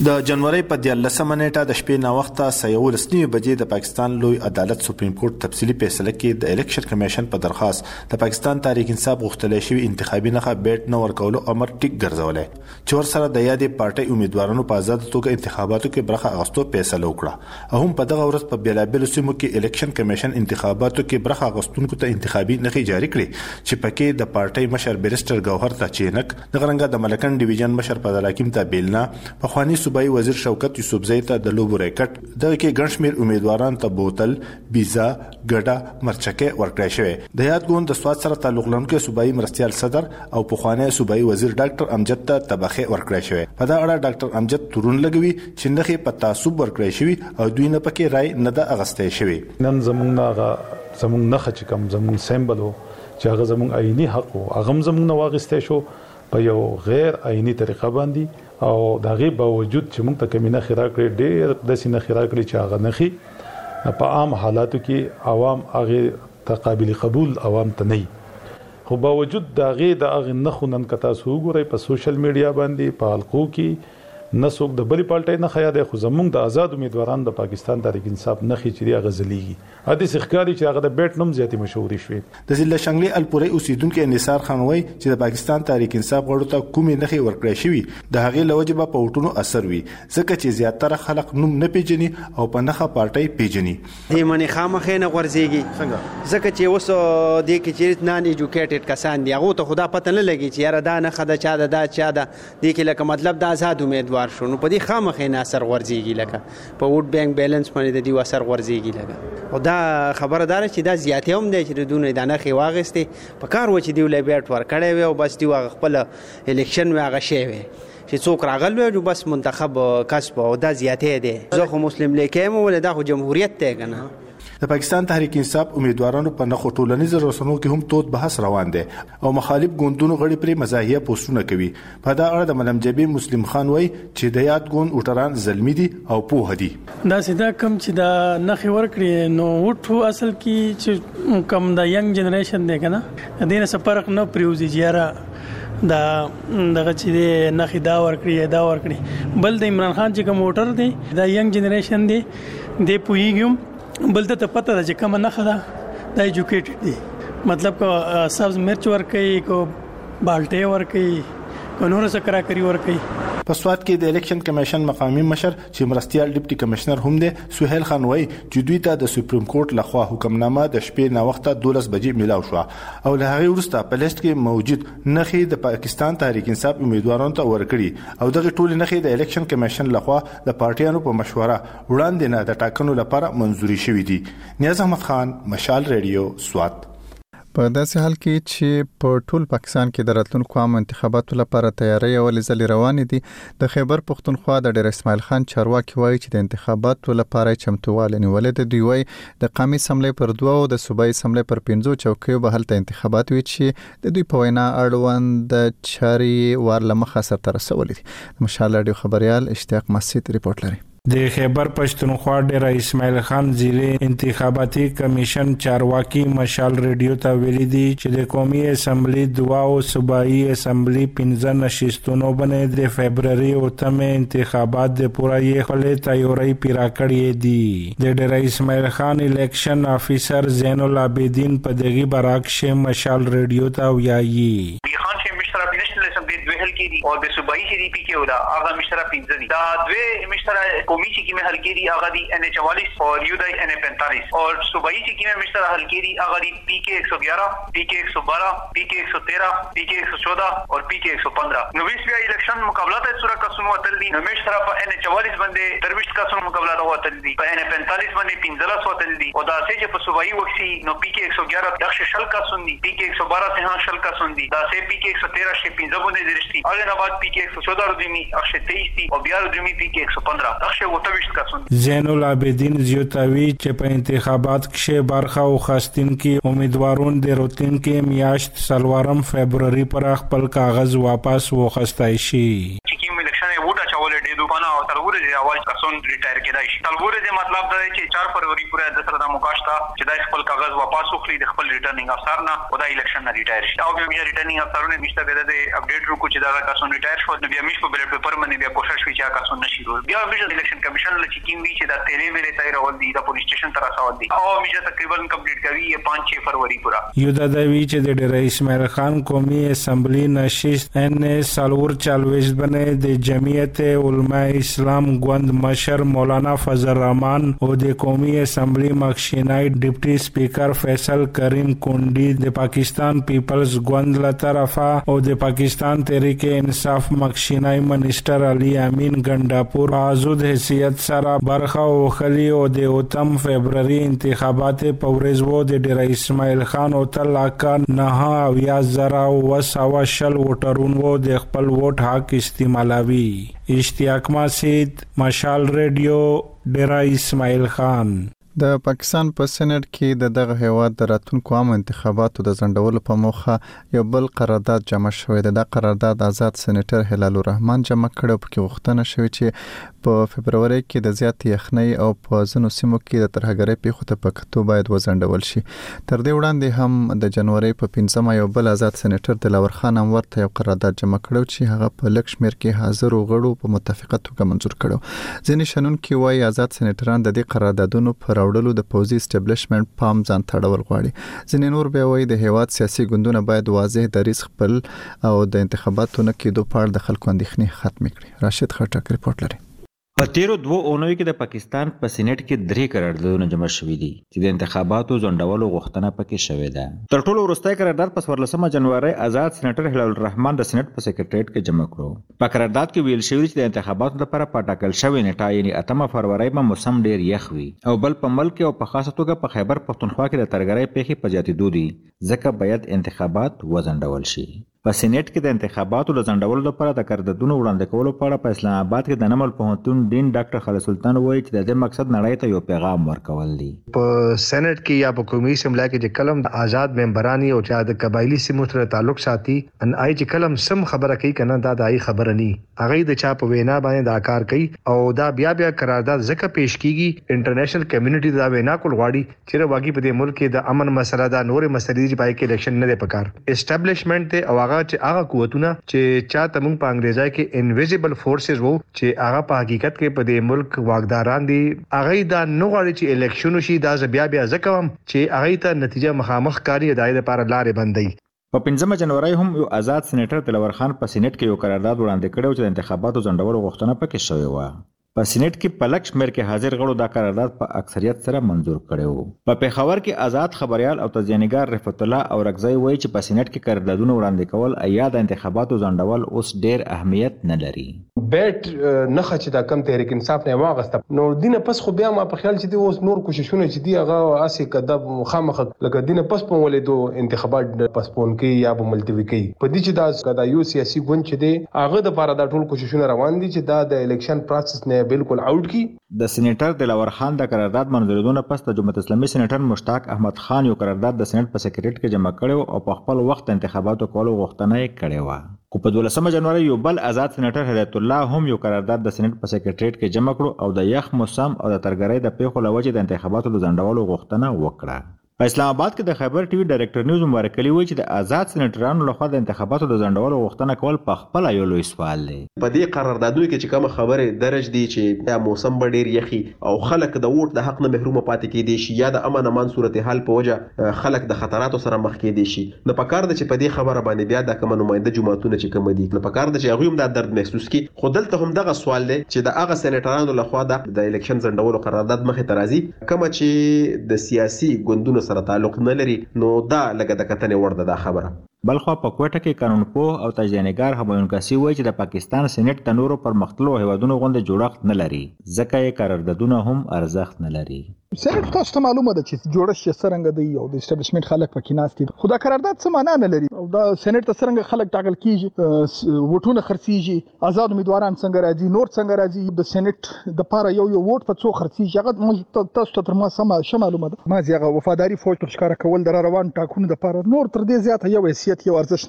Speaker 13: د جنوري په دیارلسمه نیټه د شپې نا وخته سیولس نیمې بجې د پاکستان لوی عدالت سپریم کورټ تفصیلي فیصله کې د الیکشن کمیشن په درخواست د پاکستان تحریک انصاف غوښتل شوی انتخابي نخښه بیټ نه ورکولو امر ټیک ګرځولای چې ورسره د یادې پارټي امیدوارانو په آزاد توګه انتخاباتو کې برخه اخیستو فیصله وکړه. هم په دغه ورځ په بیلابیلو سیمو کې الیکشن کمیشن انتخاباتو کې برخه اخیستونکو ته انتخابي نخښې جاری کړې چې پکې د پارټي مشر بیرسټر ګوهر تاچینک د غرنګا د ملکن ډیویژن مشر په حکیم تابلنا په خواني صوبایي وزیر شوکت یوسفزئی ته د لوبو ریکټ دغه کې ګڼ شمېر امیدواران ته بوتل ویزا ګډه مرچکه ورکړی شوی. د یاد ګوند د سواد سره تعلق لرونکي صوبایي مرستیال صدر او په خواني صوبایي وزیر ډاکټر امجد ته تبخه ورکړی شوی. په دا اړه ډاکټر امجد تورون لګوي چې نخې په تعصب ورکړی شوی او دوی نه پکې رائے نه د اغستې شوی.
Speaker 18: نن زمونږ نه زمونږ نه خچ کم زمونږ سیمبل چې هغه زمونږ عیني حق او هغه زمونږ نه واغستې شو په یو غیر عیني طریقه باندې او دا غي باوجود چې موږ ته کمینه خیرا کړې ډېر د سینه خیرا کړې چې هغه نخي په عام حالاتو کې عوام هغه تقابل قبول عوام ته نه خو باوجود دا غي د هغه نخونن کتا سو ګوري په سوشل میډیا باندې په حلقو کې نسوک د بلی پالټي نه خیا ده خو زمونږ د آزاد امیدواران د پاکستان تحریک انصاف نه خي چې هغه زلیږي ادي سخکاری چې هغه د بیت نوم زیاتی مشهوري شوی.
Speaker 13: د ضلع شنگلی الپوري اوسیدونکو انصار خان وای چې د پاکستان تحریک انصاف غړو ته کومې نه خي ورکړی شوی د هغه لوجبه په وټونو اثر وی ځکه چې زیاتره خلک نوم نه پیژني او په نخه پارټي پیژني.
Speaker 19: دې منی خامخې نه ورزيږي څنګه ځکه چې اوس د کې چې نان ایجوکیټډ کسان دی هغه ته خدا پته نه لګي چې یاره دا نه خدا چا دا دا چا دا د کې لکه مطلب د آزاد امیدوار شو نو په دې خامخې نه اثر ورزيږي لکه په ووټ بانک بیلانس باندې د دې اثر ورزيږي لکه او دا خبردار چې دا زیاتې هم دی چې دونه د نخې واغستې په کار و چې دی ولې بیٹ ور کړی وي او بس دی واغ خپل الیکشن واغ شي وي چې څوک راغل وي بس منتخب کسب او دا زیاتې دی. زه خو مسلم لیکم ولې دا خو جمهوریت دی کنه.
Speaker 13: د پاکستان تحریک انصاف امیدوارانو په نخو ټولنیز رسنیو کې هم تود بحث روان دي او مخالف ګوندونو غړي پر مزاحیه پوسټونه کوي. په دا اړه د ملم جبی مسلم خان وای چې د یاد ګوند وټران زلمی دي او پوه دي.
Speaker 20: دا سیدا کم چې دا نخې ورکړي نو وټو اصل کې چې کم د ینګ جنریشن دی کنه دینه څه فرق نه پریوزي جیاره دا دغه چې نخې دا ورکړي دا ورکړي بل د عمران خان چې کوم ووټر دی دا ینګ جنریشن دی د پویګم بل ته پته ده چې کوم نه خدا د ایجوکیټډ دي مطلب کو سبز مرچ ور کوي کو بالټي ور کوي کو نور څه کرا کوي ور کوي.
Speaker 13: په سواد کې د الیکشن کمیشن مقامی مشر چې مرستيال ډیپټي کمشنر هم دی سہیل خان وای چې دوی ته د سپریم کورټ لخوا حکمنامه د شپې نا وخته دولس بجې ملاو شو او له هغه وروسته په لیست کې موجود نخې د پاکستان تحریک انصاف امیدوارانو ته ورکړي او دغه ټول نخې د الیکشن کمیشن لخوا د پارټیانو په مشوره وړاندې نه د ټاکنو لپاره منځوري شوې دي. نیاز احمد خان مشال ریډیو سواد.
Speaker 1: په داسې حال کې چې په ټول پاکستان کې د راتلونکو عام انتخاباتو لپاره تیاری او لزلې روانې دي د خیبر پختونخوا د ډیر اسماعیل خان چارواکي وایي چې د انتخاباتو لپاره چمتووالی نیولې د دوی وایي د قومي اسمبلی پر دوه او د صوبایي اسمبلی پر پنځو چوکیو به هلته انتخابات وي چې د دوی په وینا اړوند چاري وار لمخه سرته رسولې دي. مشال رادیو خبريال اشتیاق مسجد ریپورت لري.
Speaker 11: د خیبر پښتونخوا ډیر اسماعیل خان ضلع انتخاباتي کمیشن چارواکي مشال ریډیو ته ویلي دي چې د قومي اسمبلی دوا او صوبایي اسمبلی پنځه نشستونو باندې د فبرवरी او تم انتخابات د پورای خپل تیاری پیرا کړی دي. د ډیر اسماعیل خان الیکشن افیسر زین العابدین په دغه براکش مشال ریډیو ته ویایي
Speaker 21: اور د صوبایي سی ڈی پی کې ولا هغه مشترک پنځه دي دا دوه مشترک قومي چې کې مه هلکيري هغه دي ان چوالیس اور یو دای ان پینتالیس اور صوبایي چې کې مه مشترک هلکيري هغه دي پی کې ایک سو گیارہ پی کې ایک سو بارہ پی کې ایک سو تیرہ پی کې ایک سو چودہ اور پی کې ایک سو پندرہ نو بیس بیا الیکشن مقابلات صورت کا سنو اتل دي نو مشترک په ان چوالیس باندې درویش کا سنو مقابلات هو اتل دي په ان پینتالیس باندې پنځه سو اتل دي او دا سه چې په صوبایي وکسي نو پی کې ایک سو گیارہ دغه شل کا سن دي پی کې ایک سو بارہ ته شل کا سن دي دا سه پی کې ایک سو تیرہ شي پنځه باندې درشتي هغه نه بعد پی کې ایک سو چودہ ردمی اخش تیئیس دی او بیا ردمی پی کې ایک سو پندرہ اخش وتویشت کا سن.
Speaker 11: زین العابدین زیوتاوی چې په انتخابات کې برخه او خاستین کې امیدوارون د روتین کې میاشت سلوارم فبرवरी پر خپل کاغذ واپس وخستای شي.
Speaker 21: چې کوم الیکشن ووټ اچول ډېر دوپانا او څلور ورځې اول کسون ریټایر کېدای شي. څلور ورځې مطلب دا دی چې چار فروری پورې د سره د مقاشته چې د خپل کاغذ واپس وکړي د خپل ریټرنینګ افسر نه او د الیکشن نه ریټایر شي. او بیا ریټرنینګ افسرونه مشته به د اپډیټ وکړي چې دا کسون ریټایر شو نو بیا مش په بیلټ پیپر باندې بیا کوشش وکړي چې کسون نشي ورو. بیا مش الیکشن کمیشن له چې کیم وی چې دا تیرې مې تیر اول دی د پولیس سټیشن تر راځول دي او مش تقریبا کمپلیټ کوي پانچ چھ فروری پورا.
Speaker 11: یو د دوی چې د ډیر اسماعیل خان قومي اسمبلی نشست ان سالور چالويش بنه د جمعیت علماء اسلام ګوند مشر مولانا فضل الرحمن او د قومي اسمبلی مخشینای ډیپټي سپیکر فیصل کریم کونډي د پاکستان پیپلز ګوند له طرفه او د پاکستان تحریک انصاف مخشینای منیسټر علي امین ګنداپور آزاد حیثیت سره برخه او خلی او د اوتم فبرवरी انتخابات په ورځ وو د ډیر اسماعیل خان او تلاکا نه او یا زرا او سوا شل ووټرون وو د خپل ووټ حق استعمالوي. اشتیاق ماسید، مشال ریډیو، ډیر اسماعیل خان.
Speaker 1: د پاکستان په سېنات کې د دغه هیواد د راتلونکو عام انتخاباتو د ځنډولو په موخه یو بل قرارداد جمع شوی دی. دا قرارداد آزاد سېنیټر هلال الرحمن جمع کړ، په کې غوښتنه شوې چې په فبرवरी کې د زیات یخنۍ او په ځینو سیمو کې د ترهګرۍ پیښو ته په کتو باید وځنډول شي. تر دې وړاندې هم د جنوري په پنځمه یو بل آزاد سېنیټر دلاور خان انور ته یو قرارداد جمع کړو چې هغه په لږ شمېر کې حاضر غړو په متفقه توګه منظور کړو. ځینې شنونکي وایي آزاد سېنیټران د دې قراردادونو پر راوړلو د پوزي اسټابلیشمنت پام ځان تړول غواړي. ځینې نور بیا وایي د هیواد سیاسي ګوندونه باید واضح دریځ خپل او د انتخاباتو نه کېدو په اړه د خلکو اندېښنې ختمې کړي. راشد خټک ریپورت لري.
Speaker 2: په تیرو دوه اونیو کې د پاکستان په سېنات کې درې قراردادونه جمع شوي دي چې د انتخاباتو ځنډولو غوښتنه پکې شوې ده. تر ټولو وروستی قرارداد په څوارلسمه جنوري آزاد سېنیټر هلال الرحمن د سېنات په سکرټریټ کې جمع کړو. په قرارداد کې ویل شوی چې د انتخاباتو لپاره په ټاکل شوې نیټه یعنې اتمه فروری به موسم ډیر یخ وي او بل په ملک او په خاصه توګه په خیبر پښتونخوا کې د ترګرۍ پیښې په زیاتېدو دي، ځکه باید انتخابات وځنډول شي. په سېنات کې د انتخاباتو د ځنډولو لپاره د قراردادونو وړاندې کولو په اړه په اسلام آباد کې د نمل پوهنتون ډین ډاکټر خالد سلطان وایي چې د دې مقصد نړۍ ته یو پیغام ورکول دي.
Speaker 22: په سېنات کې یا په قومي اسمبلی کې چې کلم د آزاد ممبرانی او چې د قبایلی سیمو سره تعلق ساتي ان آی چې کلم سم خبره کوي کنه دا د آی خبره نه هغه د چا په وینا باندې دا کار کوي او دا بیا بیا قرارداد ځکه پیش کیږي انټرنیشنل کمیونټي دا وینا کول غواړي چې واقعي په دې ملک کې د امن مسله دا نورې مسلې چې پای کې الیکشن نه دی پکار اسټابلیشمنت ته او هغه چې هغه قوتونه چې چاته موږ په انګریزي کې انویزیبل فورسز وو چې هغه په حقیقت کې په دې ملک واګداران دي هغه دا نو غواړي چې الیکشن شي دا بیا بیا ځکه چې هغه ته نتیجه مخامخ کاری د لپاره لارې بندي.
Speaker 2: په پنځمه جنوري هم یو آزاد سېنیټر دلاور خان په سېنات کې یو قرارداد وړاندې کړی چې د انتخاباتو ځنډولو غوښتنه پکې شوې وه. په سېنات کې په لږ شمېر کې حاضر غړو دا قرارداد په اکثریت سره منظور کړی و. په پېښور کې آزاد خبريال او تجزیه‌نګار رفعت الله اورکزی وایي چې په سېنات کې قراردادونه وړاندې کول یا د انتخاباتو ځنډول اوس ډېر اهمیت نه لري.
Speaker 23: بیټ نه خچ دا کم تحریک انصاف نه واغسته نو دینه پس خو بیا ما په خیال چې دی اوس نور کوششونه چې دی هغه اسې کده مخامخ لکه دینه پس په ولېدو انتخابات پسپون کې یا په ملتوي کې په دې چې دا کدا یو سیاسي ګوند چې دی هغه د لپاره دا ټول کوششونه روان دي چې دا د الیکشن پروسس نه بالکل آوټ کی.
Speaker 2: د سېنیټر دلاور خان د قرارداد منظوریدونه پس د جمهوریت اسلامي سېنیټر مشتاق احمد خان یو قرارداد د سېنات په سکرټریټ کې جمع کړو او په خپل وخت انتخاباتو کولو غوښتنه یې کړې و. کو په دولسمه جنوري یو بل آزاد سېنیټر هدایت الله هم یو قرارداد د سېنات په سکرټریټ کې جمع کړو او د یخ موسم او د ترګرۍ د پیښو لوجې د انتخاباتو د ځنډولو غوښتنه وکړه. په اسلام آباد کې د خیبر ټي وي ډایرکټر نیوز مبارک علي وایي چې د آزاد سېنیټرانو لخوا د انتخاباتو د ځنډولو غوښتنه کول په خپل یو لوی سوال دی.
Speaker 24: په دې قراردادونو کې چې کوم خبره درج دي چې دا موسم به ډیر یخي او خلک د ووټ د حق نه محروم پاتې کېدي شي یا د امن امان صورتحال په وجه خلک د خطراتو سره مخ کېدي شي، نو پکار د چې په دې خبره باندې بیا د کوم نماینده جماعتونه چې کوم دي نو پکار د چې هغه هم د درد محسوس کړي. خو دلته هم دغه سوال دی چې د هغه سېنیټرانو لخوا د الیکشن ځنډولو قرارداد مخې ته راځي کوم چې د سیاسي ګوندونو سره تعلق نه لري نو دا لکه د کتنې وړ ده دا خبره.
Speaker 2: بلخوا په کوټه کې قانونپوه او تجزیه‌نګار همایون کاسي وایي چې د پاکستان سېنات د نورو پرمختللو هیوادونو غوندې جوړښت نه لري ځکه یې قراردادونه هم ارزښت نه لري.
Speaker 25: سېنات تاسو ته معلومه ده چې جوړښت یې څرنګه دی او د اسټابلیشمنت خلک پکې ناست دي خو دا قرارداد څه معنا نه لري او دا سېنات ته څرنګه خلک ټاکل کیږي ووټونه خرڅیږي آزاد امیدواران څنګه راځي نور څنګه راځي د سېنات د پاره یو یو ووټ په څو خرڅیږي هغه تاسو ته تر ما سم معلومه ده. ما زیغه وفاداری فوج پر ښکارا کول در روان ټاکونو د پاره نور تر دې زیاته یو حیثیت یو ارزښت نه لري.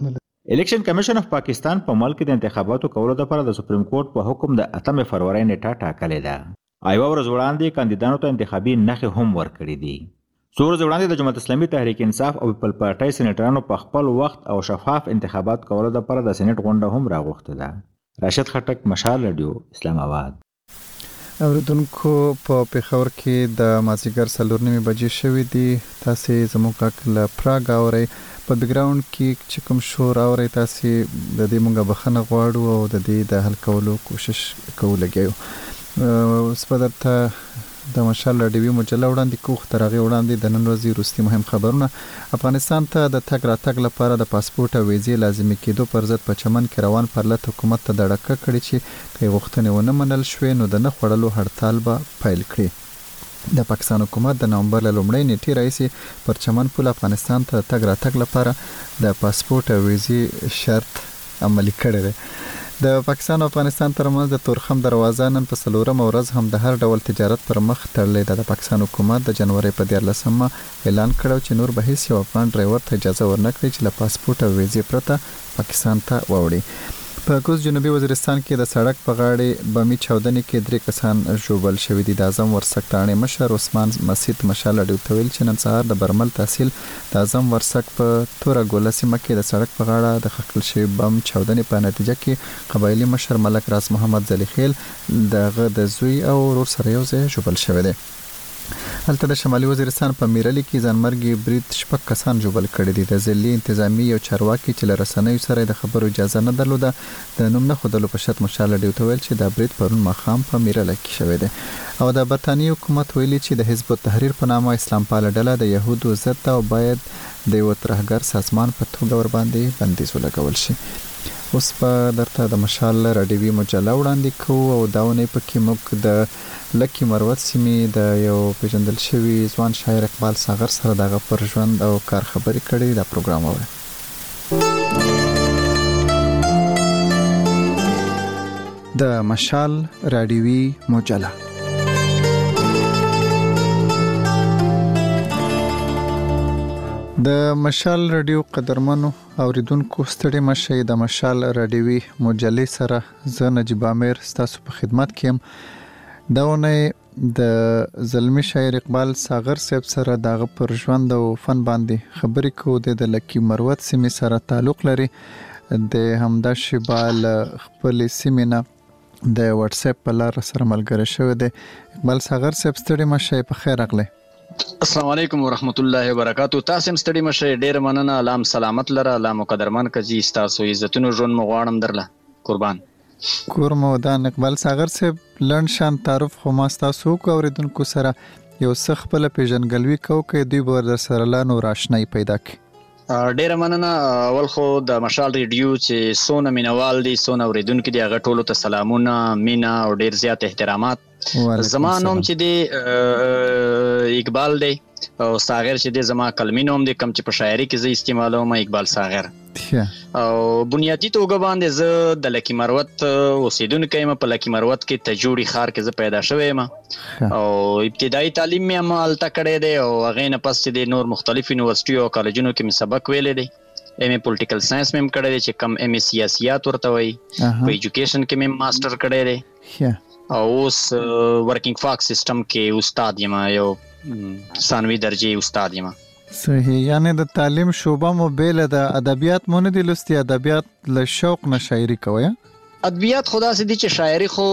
Speaker 2: الیکشن کمیشن اف پاکستان په ملک د انتخاباتو کولو لپاره د سپریم کورټ په حکم د اتمې فروری نیټه ټاکلې ده. ایوه ورځ وړاندې کاندیدانو ته انتخابي نښې هم ورکړي دي. څو ورځې وړاندې د جماعت اسلامي تحریک انصاف او پیپل پارټۍ سېنیټرانو په خپل وخت او شفاف انتخابات کولو لپاره د سېنیټ غونډه هم راغوښته ده. راشد خټک، مشال رادیو، اسلام آباد.
Speaker 1: اوریدونکو په پیښور کې د مازیګر څلور نیمې بجې شوې دي. تاسې زموږ غږ له پراګ اورئ. په بیکګراوند کې چې کوم شور اورئ تاسې د دې مونږه بخښنه غواړو او د دې د حل کولو کوشش کوو لګیو. اوس به درته د مشال راډیوي مجله وړاندې کوو. تر هغې وړاندې د نن ورځې وروستي مهم خبرونه. افغانستان ته د تګ راتګ لپاره د پاسپورټ او ویزې لازمي کېدو پر ضد په چمن کې روان پرلت حکومت ته دړکه کړې چې که یې غوښتنې ونه منل شوې نو د نه خوړلو هړتال به پیل کړي. د پاکستان حکومت د نومبر له لومړۍ نیټې راهیسې پر چمن پل افغانستان ته تګ راتګ لپاره د پاسپورټ او ویزې شرط عملي کړی دی. د پاکستان او افغانستان ترمنځ د تورخم دروازه نن په څلورمه ورځ هم د هر ډول تجارت پر مخ تړلې ده. د پاکستان حکومت د جنوري په دیارلسمه اعلان کړی چې نور به هیڅ یو افغان ډرایور ته اجازه ورنه کړي چې له پاسپورټ او ویزې پرته پاکستان ته ووړي. په کوز جنوبي وزیرستان کې د سړک په غاړې بمي چاودنې کې درې کسان ژوبل شوي دي. د اعظم ورسک تاڼې مشر عثمان مسید مشال راډیو ته ویل چې نن سهار د برمل تحصیل د اعظم ورسک په توره ګوله سیمه کې د سړک په غاړه د خښکل شوي بم چاودنې په نتیجه کې قبایلي مشر ملک راز محمد زلیخیل دغه د زوی او ورور سره یو ځای ژوبل شوی دی. هلته د شمالي وزیرستان په میرلی کې ځانمرګي برید شپږ کسان ژوبل کړي دي. د ضلعي انتظامی یو چارواکي چې له رسنیو سره د خبرو اجازه نه درلوده د نوم نه ښودلو په شرط مشال راډیو ته ویل چې دا برید پرون ماښام په میرلی کې شوی دی. او د برطانیې حکومت ویلي چې د حزب التحریر په نامه اسلام پاله ډله د یهودو ضد ده او باید د یو ترهګر سازمان په توګه ورباندې بندیز ولګول شي. اوس په درته د مشال راډیوي مجله وړاندې کوو او دا اونۍ پکې موږ د لکي مروت سیمې د یو پیژندل شوي ځوان شاعر اقبال ساغر سره دغه پر ژوند او کار خبرې کړي. دا پروګرام اورئ. د مشال راډیوي مجله. د مشال راډیو قدرمنو اوریدونکو ستړي مشئ. د مشال راډیوي مجلې سره زه نجیب عامر ستاسو په خدمت کې یم. دا اونۍ د زلمی شاعر اقبال ساغر صاحب سره دغه پر ژوند او فن باندې خبرې کوو. د لکي مروت سیمې سره تعلق لري. د همدا شیبال خپل سیمې نه د واتس اپ په لار سره ملګری شوی دی. اقبال ساغر صاحب ستړي مشئ، په خیر راغلی.
Speaker 3: السلام علیکم ورحمت الله وبرکاتو. تاسو هم ستړي مشئ، ډیر مننه. الله سلامت لره، الله مقدرمن کجی تاسو عزتونو ژوند مو غواړم درله. قربان.
Speaker 1: کور مودان. اقبال ساغر صاحب لنډ شان تعارف خو ما ستاسو کو اوریدونکو سره یو څه خپل پیژنګلوي کوو کې دوی به در سره لا نور آشنایی پیدا کړي.
Speaker 3: ډیره مننه. اول خو د مشال ریډیو چې څونه مینوال دي څونه اوریدونکو دي هغه ټولو ته سلامونه، مینه او ډیر زیات احترامات. زما نوم چې دی اقبال دی او ساغر چې دی زما کلمي نوم دی، کوم چې په شاعري کې زه استعمالوم اقبال ساغر. او بنیادی توګه باندې زه د لکي مروت اوسیدونکی یم. په لکي مروت کې تجوړي ښار کې زه پیدا شوی یم او ابتدایي تعلیم مې هم هلته کړی دی او هغې نه پس چې دی نور مختلف یونیورسټیو او کالجونو کې مې سبق ویلی دی. ایم ای پولیټیکل ساینس مې هم کړی دی چې کم ایم ای سیاسیات ورته وایي. په ایجوکیشن کې مې ماسټر کړی دی او اوس ورکینګ فاک سیستم کې استاد یم، یو ثانوي درجې استاد یم.
Speaker 1: صحیح. یعنی د تعلیم شعبه مو بیله د ادبیات مو نه دي لوستي، ادبیات له شوق نه شاعري کوئ؟
Speaker 3: ادبیات خو داسې دي چې شاعري خو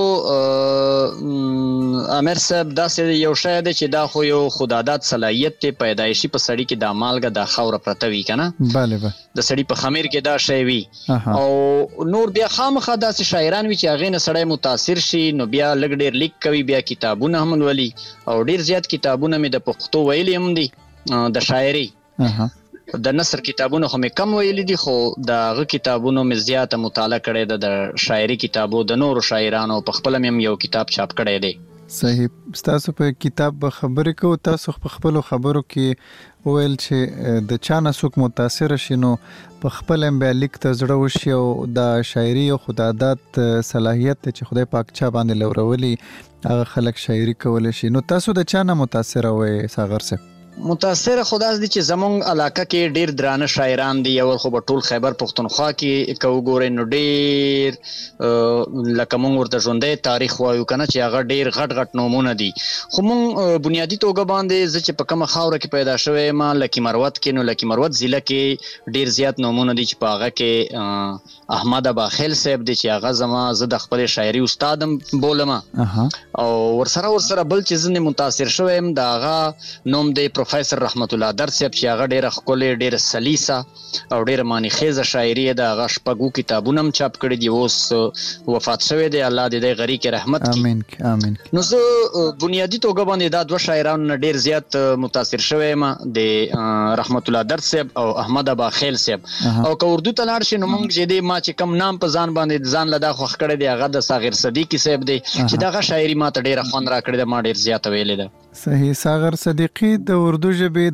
Speaker 3: امیر صاحب داسې یو شی دی چې دا خو یو خودعادت صلاحیت دی پیدایشي په سړي کې دا مالګه دا خاوره پرته وي که نه،
Speaker 1: بله بله
Speaker 3: د سړي په خمیر کې دا شی وي. او نور بیا خامخا داسې شاعران وي چې هغې نه سړی متاثر شي نو بیا لږ ډېر لیک کوي، بیا کتابونه هم لولي او ډېر زیات کتابونه مې د پښتو ویلي هم دي د شاعري. د نثر کتابونه خو مې کم ویلي دي خو د هغه کتابونو مې زیاته مطالعه کړې ده، د شاعري کتابو د نورو شاعرانو په خپله مې هم یو کتاب چاپ کړی دی.
Speaker 1: صحیح. ستاسو په کتاب به خبرې کوو. تاسو په خپلو خبرو کې وویل چې د چا نه څوک متاثره شي نو په خپل هم بیا لیک ته زړه وشي او د شاعري او خودعادت صلاحیت چې خدای پاک چا باندې لورولي هغه خلک شاعري کولی شي. نو تاسو د چا نه متاثره وئ ساغر صاحب؟
Speaker 3: متاثر خدای دې چې زمونږ علاقه کې ډیر درانه شاعران دي او خو په ټول خیبر پښتونخوا کې کو ګورې نو ډیر لکه مونږ ورته ژوندې تاریخ وایو کنه چې هغه ډیر غټ غټ نومونه دي خو مونږ بنیادی توګه باندې چې په کومه خاوره کې پیدا شوی ما لکی مروت کې نو لکی مروت ضلع کې ډیر زیات نومونه دي چې په هغه کې احمد اباخیل صاحب دي چې هغه زما زه د خپل شاعري استادم بولم او ورسره ورسره بل چې زنه متاثر شوم دا هغه نوم دی پروفیسور رحمت الله در صاحب چې هغه ډیره ښکلې ډیره سلیسه او ډیره معنی خیزه شاعري ده هغه شپږو کتابونه هم چاپ کړي دي اوس وفات شوی دی الله دې د غری کې رحمت کړي
Speaker 1: امين امين
Speaker 3: نو زه بنیادی توګه باندې دا دوه شاعران ډیر زیات متاثر شوم د رحمت الله در صاحب او احمد اباخیل صاحب او که اردو ته لاړ شي نو موږ چې دې ما چې کم نام په ځان باندې ځان لدا خوښ کړی دی هغه د صاغر صدیقی صاحب دی چې دغه شاعري ما ته ډیره خوند را کړې ده ما ډیر زیات ویلې ده
Speaker 1: صحیح صاغر صدیقی د اردو ژبې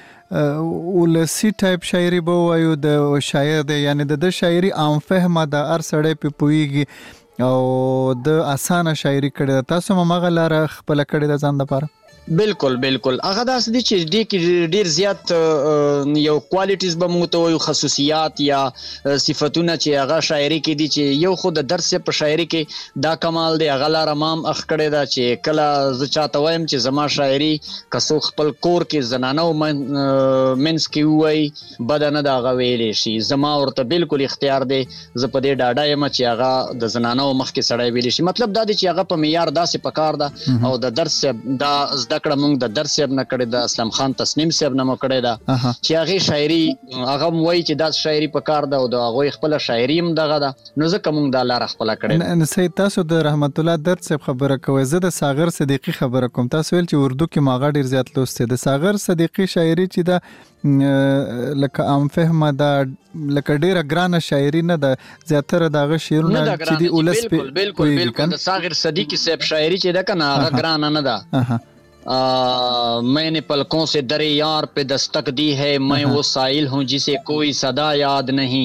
Speaker 1: داسې ولسی ټایپ شاعري به وایو د شاعر دی یعنی د شاعري عام فهمه د ار سړی په پویږي او د اسانه شاعري کړي تاسو مغه لار خپل کړي د ځان لپاره
Speaker 3: بالکل بالکل هغه داسې دي چې دې کې ډیر زیات یو کوالټیز به موږ ته وایو خصوصیات یا صفاتونه چې هغه شاعري کې دي چې یو خو د درس په شاعري کې دا کمال دی هغه لار امام اخ کړی دا چې کله زه چاته وایم چې زما شاعري کسو خپل کور کې زنانه او منس کې وای بد نه دا هغه ویلې شي زما ورته بالکل اختیار دی زه په دې ډاډه یم چې هغه د زنانه او مخ کې سړی ویلې شي مطلب دا دی چې هغه په معیار داسې پکار ده او د درس دا کړه موږ د درس صاحب نه کړی د اسلام خان تسنیم صاحب نه مو کړی دا چې هغه شاعري هغه وایي چې دا شاعري په کار ده او د هغه خپل شاعري هم دغه ده نو ځکه موږ د لار خپل کړی
Speaker 1: نه سید تاسو د رحمت الله در صاحب خبره کوي زه د صاغر صدیقی خبره کوم تاسو ویل چې اردو کې ماغه ډیر زیات لوسته د صاغر صدیقی شاعري چې دا لکه عام فهمه دا لکه ډیره ګرانه شاعري نه ده زیاتره دغه شعرونه چې دی ولس
Speaker 3: بالکل بالکل بالکل د صاغر صدیقی صاحب شاعري چې دا کنه هغه ګرانه نه ده मैंने पलकों से दरे यार पे दस्तक दी है मैं वो साइल हूँ जिसे कोई सदा याद नहीं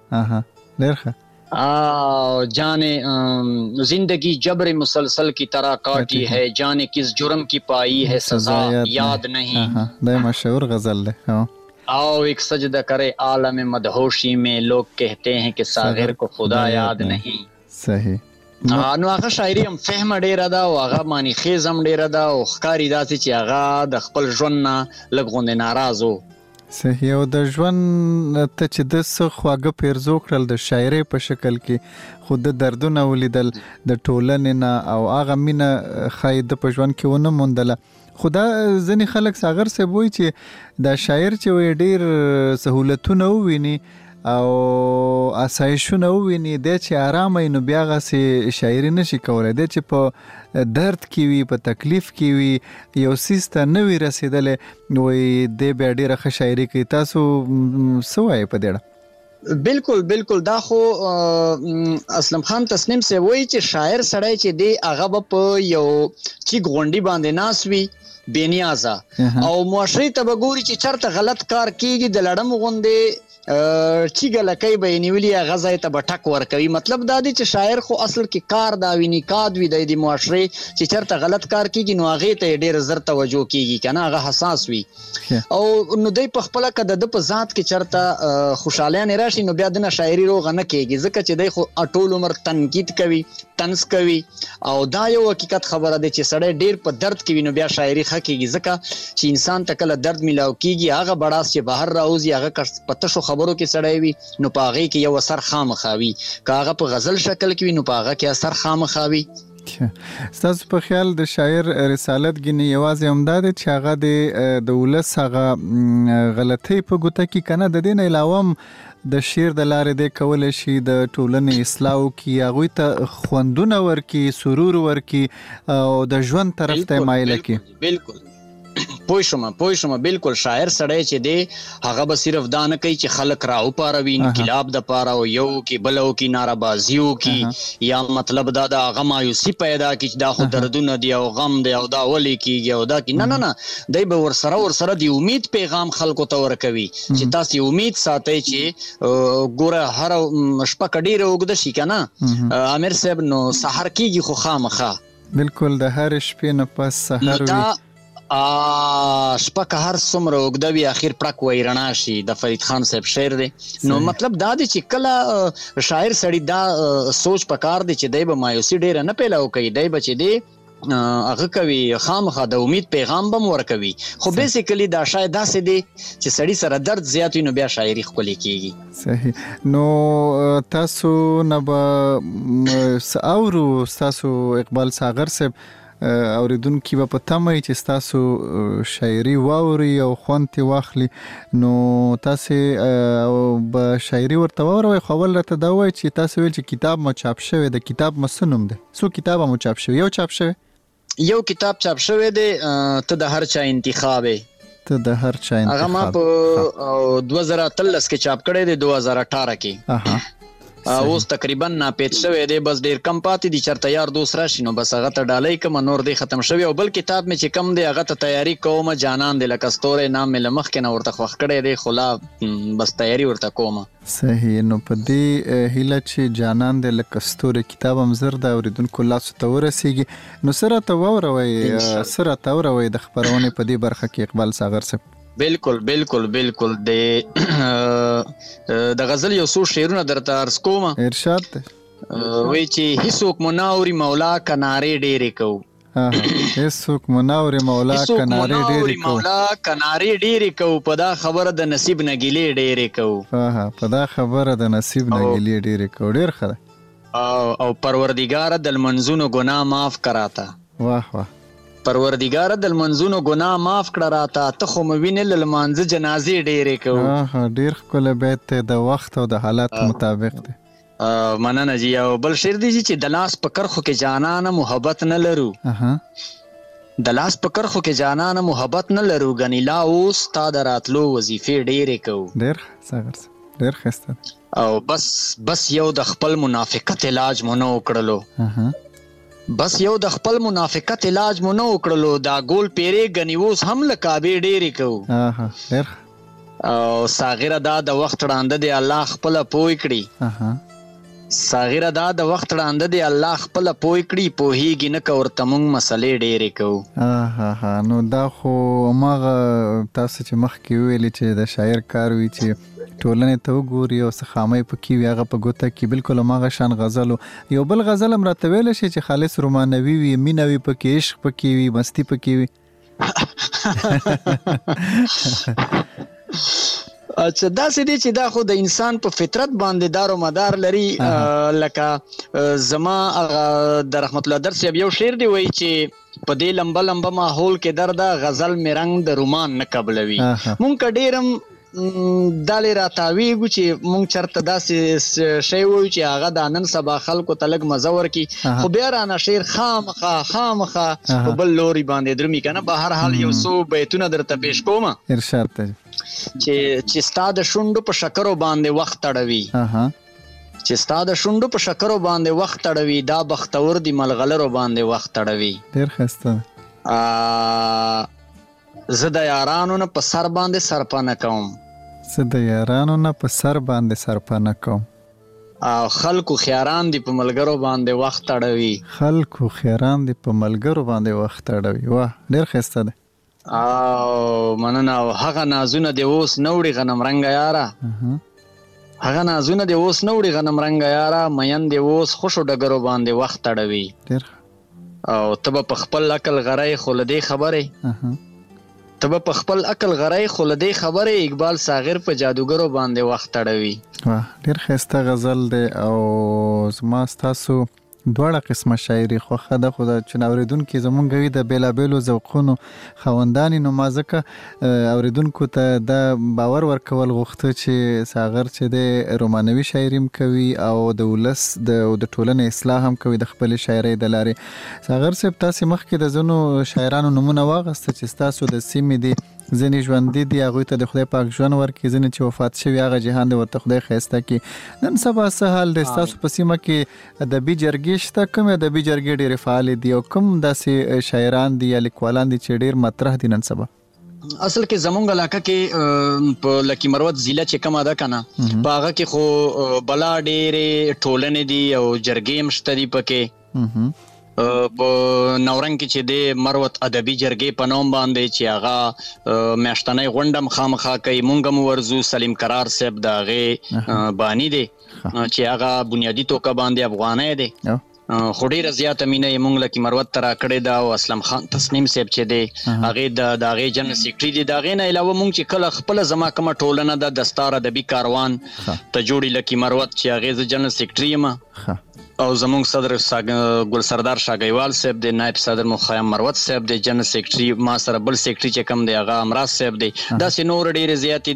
Speaker 3: जाने जिंदगी जबर मुसलसल की तरह काटी है जाने किस जुर्म की पाई है सजा याद नहीं
Speaker 1: मशहूर गजल है
Speaker 3: आओ एक सजदा करे आलम मदहोशी में लोग कहते हैं कि सागिर को खुदा याद नहीं
Speaker 1: सही
Speaker 3: نو هغه شاعري هم فهم ډیره ده او هغه معنی خیز هم ډیره ده او ښکاری داسې چې هغه د خپل ژوند نه لږ غوندې ناراض و
Speaker 1: صحیح او د ژوند ته چې د څه خواږه پیرزو کړل د شاعري په شکل کې خود د دردونه ولیدل د ټولنې نه او هغه مینه خاید په ژوند کې ونه موندله خدا ځنی خلک صاغر صاحب وایي چې دا شاعر چې وي ډیر سہولتونه وویني او اسایشونه وویني د چې آرامه نو بیا غسي شاعري نشي کولای د چې په درد کې وي په تکلیف کې وي یو سیسته نوې رسیدلې وي د بیا ډیره ښه شاعري کوي تاسو سوای په دې
Speaker 3: بالکل بالکل دا خو اسلم خان تسنیم سے وایي چې شاعر سړی چې دی هغه په یو چې غونډي باندې ناس وي بېنیازه او معاشري ته وګوري چې چرته غلط کار کیږي د لړم غوندې چیګه لکای به نیولې غزای ته بټک ور کوي مطلب دا دی چې شاعر خو اصل کې کار دا ویني کاد وی د معاشري چې چرته غلط کار کیږي نو هغه ته ډیر زر توجه کیږي کنه هغه حساس وي او نو دای په خپل کده د په ذات کې چرته خوشاله نه راشي نو بیا د شاعري روغ نه کیږي ځکه چې دای خو ټول عمر تنقید کوي طنز کوي او دا یو حقیقت خبره ده چې سړی ډیر په درد کې ویني بیا شاعري خکېږي ځکه چې انسان ته کله درد ملاو کیږي هغه بڑاس چې بهر راوځي هغه پته شو خبرو کې سړی وي نو په هغه کې یو اثر خامخاوي که هغه په غزل شکل کې وي نو په هغه کې اثر خامخاوي
Speaker 1: ستاسو په خیال د شاعر رسالت ګنې یوازې همدا دی چې هغه د ولس هغه غلطۍ په ګوته کې کنه د دې نه علاوه د شعر د لارې د کولای شي د ټولنې اصلاح کی هغه ته خوندونه ورکی سرور ورکی او د ژوند طرف ته مایل کی
Speaker 3: بالکل پوه شوم پوه شوم بالکل شاعر سړی چې دی هغه به صرف دا نه کوي چې خلک راو پاروي انقلاب د پاره او یو کې بلو کې نارابازیو کې یا مطلب دا د هغه مایوسی پیدا کی چې دا خو دردونه دی او غم دی او دا ولي کیږي او دا کی نه نه نه دی به ورسره ورسره دی امید پیغام خلکو ته ورکوي چې تاسو امید ساتئ چې ګوره هر شپه کډیره وګد شي کنه امیر صاحب نو سحر کیږي خو خامخه
Speaker 1: بالکل د هر شپې نه پس سحر وي
Speaker 3: ا شپه هر څومره اوږده وي اخر پړک وای رڼا شي د فرید خان صاحب شعر دی. نو مطلب دا دی چې کله شاعر سړی دا سوچ پکار دی چې دی به مایوسي ډیره نه پیلاو کوي، دی به چې دی هغه کوي خامخا د امید پیغام بم ورکوي. خو بیسیکلی دا شاید داسې دی چې سړی سره درد زیات وي نو بیا شاعري ښکلې کیږي.
Speaker 1: صحیح. نو تاسو نه به اورو تاسو اقبال ساغر صاحب اوریدونکي به په تمه چې تاسو شاعري واوري او خوند ترې واخلي، نو تاسو به شاعري ورته واوروئ. خو اول راته دا ووایئ چې تاسو ویل چې کتاب مو چاپ شوی د کتاب مو څه نوم دی؟ څو کتابه مو چاپ شوی؟ یو چاپ شوی
Speaker 3: یو کتاب چاپ شوی دی، ته د هر چا انتخاب
Speaker 1: ته د هر چا انتخاب.
Speaker 3: هغه ما په دوه زره اتلس کې چاپ کړی دی، دوه زره اټاره کې. اوس تقریبا ناپید شوی دی، بس ډیر کم پاتې دي چرته یار دوست راشي نو بس هغه ته ډالۍ کوم، نور دی ختم شوی. او بل کتاب مې چې کم دی هغه ته تیاری کوم، جانان دی لکه ستوري نام مې له مخکې نه ورته خوښ کړی دی، خو لا بس تیاری ورته کوم.
Speaker 1: صحیح. نو په دې هیله چې جانان دی لکه ستوري کتاب هم زر د اوریدونکو لاسو ته ورسیږي. نو سره ته واوروئ سره ته واوروئ د خپرونې په دې برخه کې اقبال ساغر صاحب.
Speaker 3: بالکل بالکل بالکل. د د غزل یو څو شعرونه درته عرض کوم.
Speaker 1: ارشاد ته
Speaker 3: وی چې هیڅوک مناوري مولا کنارې ډېرې کوو.
Speaker 1: هیڅوک مناوري مولا کنارې ډېرې کوو.
Speaker 3: مولا کنارې ډېرې کوو، په دا خبره د نصیب نه ګیلې ډېرې کوو.
Speaker 1: ها په دا خبره د نصیب نه ګیلې ډېرې کوو. ډېر ښه ده.
Speaker 3: او پروردګار د لمنځونو ګناه معاف کراته.
Speaker 1: واه واه.
Speaker 3: پروردګار د لمنځونو ګناه معاف کړه راته، ته خو مې وینې له لمانځه جنازې ډېرې کوو.
Speaker 1: ها ډېر ښکلی بیت دی، د وخت او د حالات مطابق دی.
Speaker 3: مننه جی. او بل شعر دی چې د لاس په کرخو کې جانانه محبت نه لرو. د لاس په کرخو کې جانانه محبت نه لرو، ګنې لا اوس تا د راتلو وظیفې ډېرې کوو.
Speaker 1: ډېر ښه ډېر ښایسته.
Speaker 3: او بس بس یو د خپل منافقت علاج مو نه وکړلو. بس یو د خپل منافقت علاج مو نه وکړلو، دا ګول پیرې ګنې اوس هم له کعبې ډېرې کوو. او ساغره دا د وخت ړانده دی الله خپله پوی کړي. ساغره دا د وخت ړانده دی الله خپله پوی کړي، پوهیږي نه که ورته موږ مسلې ډېرې کوو.
Speaker 1: نو دا خو هماغه تاسو چې مخکې وویلې چې د شاعر کار وي چې ټولنې ته وګوري او څه خامۍ پکې وي هغه په ګوته کې بالکل هماغه شان غزل. یو بل غزل هم راته ویلی شي چې خالص رومانوي وي، مینه وي پکې، عشق پکې وي، مستی پکې وي.
Speaker 3: اچھا داسې دی چې دا خو د انسان په فطرت باندې دار و مدار لري. لکه زما د رحمت الله در صاحب یو شعر دی وایي چې په دې لمبه لمبه ماحول کې درده غزل مې رنګ د رومان نه قبلوي. مونږ که ډېر هم دا لې راتاویږو چې مونږ چرته داسې شی وایو چې هغه د نن سبا خلکو ته لږ مزه ورکړي، خو بیا رانه شعر خامخا خامخا په بل لوري باندې درومي که نه. به هر حال یو څو بیتونه درته پیش کوم
Speaker 1: ارشاد ته
Speaker 3: چې چې ستا د شونډو په شکرو باندې وخت تړوي. چې ستا د شونډو په شکرو باندې وخت تړوي، دا بختور دی ملغلرو باندې وخت تړوي.
Speaker 1: ډېر ښایسته.
Speaker 3: زه د یارانو نه په سر باندې سرپنه کوم.
Speaker 1: زه د یارانو نه په سر باندې سرپنه کوم.
Speaker 3: او خلکو خیاران دی په ملګرو باندې وخت تړوي.
Speaker 1: خلکو خیاران دی په ملګرو باندې وخت تړوي. واه ډېر ښایسته دی.
Speaker 3: او مننه. او هغه نازونه دی اوس نه وړي غنم رنګه یاره، هغه نازونه دی اوس نه وړي غنم رنګه یاره، مین دی اوس خوشو ډګرو باندې وخت تړوي.
Speaker 1: ډېر.
Speaker 3: او ته به په خپل عقل غری خو له دې خبرې ته به په خپل عقل غری خو له دې خبرې اقبال ساغر په جادوګرو باندې وخت تړوي.
Speaker 1: واه ډېر ښایسته غزل دی. او زما ستاسو دواړه قسمه شاعري خوښه ده، خو د چې اورېدونکي زمونږ وي د بېلابېلو ذوقونو خاوندان نو ما ځکه اورېدونکو ته دا باور ورکول غوښته چې ساغر چې دی رومانوي شاعري هم کوي او د ولس د ټولنې اصلاح هم کوي د خپلې شاعرۍ د لارې. ساغر صاحب تاسې مخکې د ځینو شاعرانو نومونه واخیسته چې ستاسو د سیمې دي، ځینې ژوندي دي هغوی ته د خدای پاک ژوند ورکړي، ځینې چې وفات شوي هغه جهان دی ورته خدای ښایسته کړي. نن سبا څه حال دی ستاسو په سیمه کې؟ ادبي جرګې شته؟ کومې ادبي جرګې ډېرې فعالې دي او کوم داسې شاعران دي یا لیکوالان دي چې ډېر مطرح دي نن سبا؟
Speaker 3: اصل کې زمونږ علاقه کې په لکی مروت ضلع چې کومه ده که نه، په هغه کې خو بلا ډېرې ټولنې دي او جرګې هم شته دي پکې. په نورنګ کې چې د مروت ادبي جرګې په نوم باندې چې هغه میاشتنۍ غونډه مخامخا کوي. مونږ هم ورزو. سلیم قرار صاحب د هغې بانی دی چې هغه بنیادي توګه باندې افغانۍ دی، خو ډېره زیاته مینه یې مونږ لکه مروت ته راکړې ده. او اسلم خان تسنیم صاحب چې دی هغې د هغې جنرال سیکرټري دی. د هغې نه علاوه مونږ چې کله خپله زما کومه ټولنه ده دستار ادبي کاروان ته جوړي لکه مروت چې هغې زه جنرال سیکرټري یم، او زمونږ صدر ګل سردار شاګیوال صاحب دی، نائب صدر مخیم مروت صاحب دی، جنرال سیکرټري ما سره بل سیکرټري چې کوم دی هغه امراض صاحب دی. داسې نور ډېرې زیاتې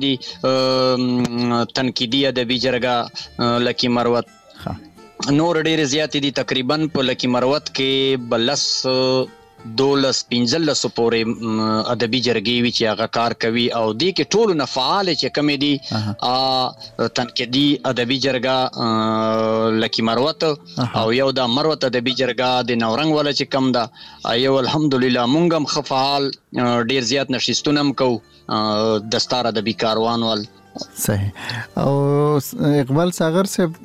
Speaker 3: دي. تنقیدي ادبي جرګه لکه مروت نور ډېرې زیاتې دي. تقریبا په لکه مروت کې بلس دولس پنځلسو پورې ادبي جرګې وي چې هغه کار کوي، او دې کې ټولو نه فعالې چې کومې دي تنقیدي ادبي جرګه لکه مروت او یو د مروت ادبي جرګه د نورنګ والا چې کم ده. یو الحمدلله مونږ هم ښه فعال ډېر زیات نشستونه هم کوو دستار ادبي کاروان وال.
Speaker 1: صحیح. او اقبال ساغر صاحب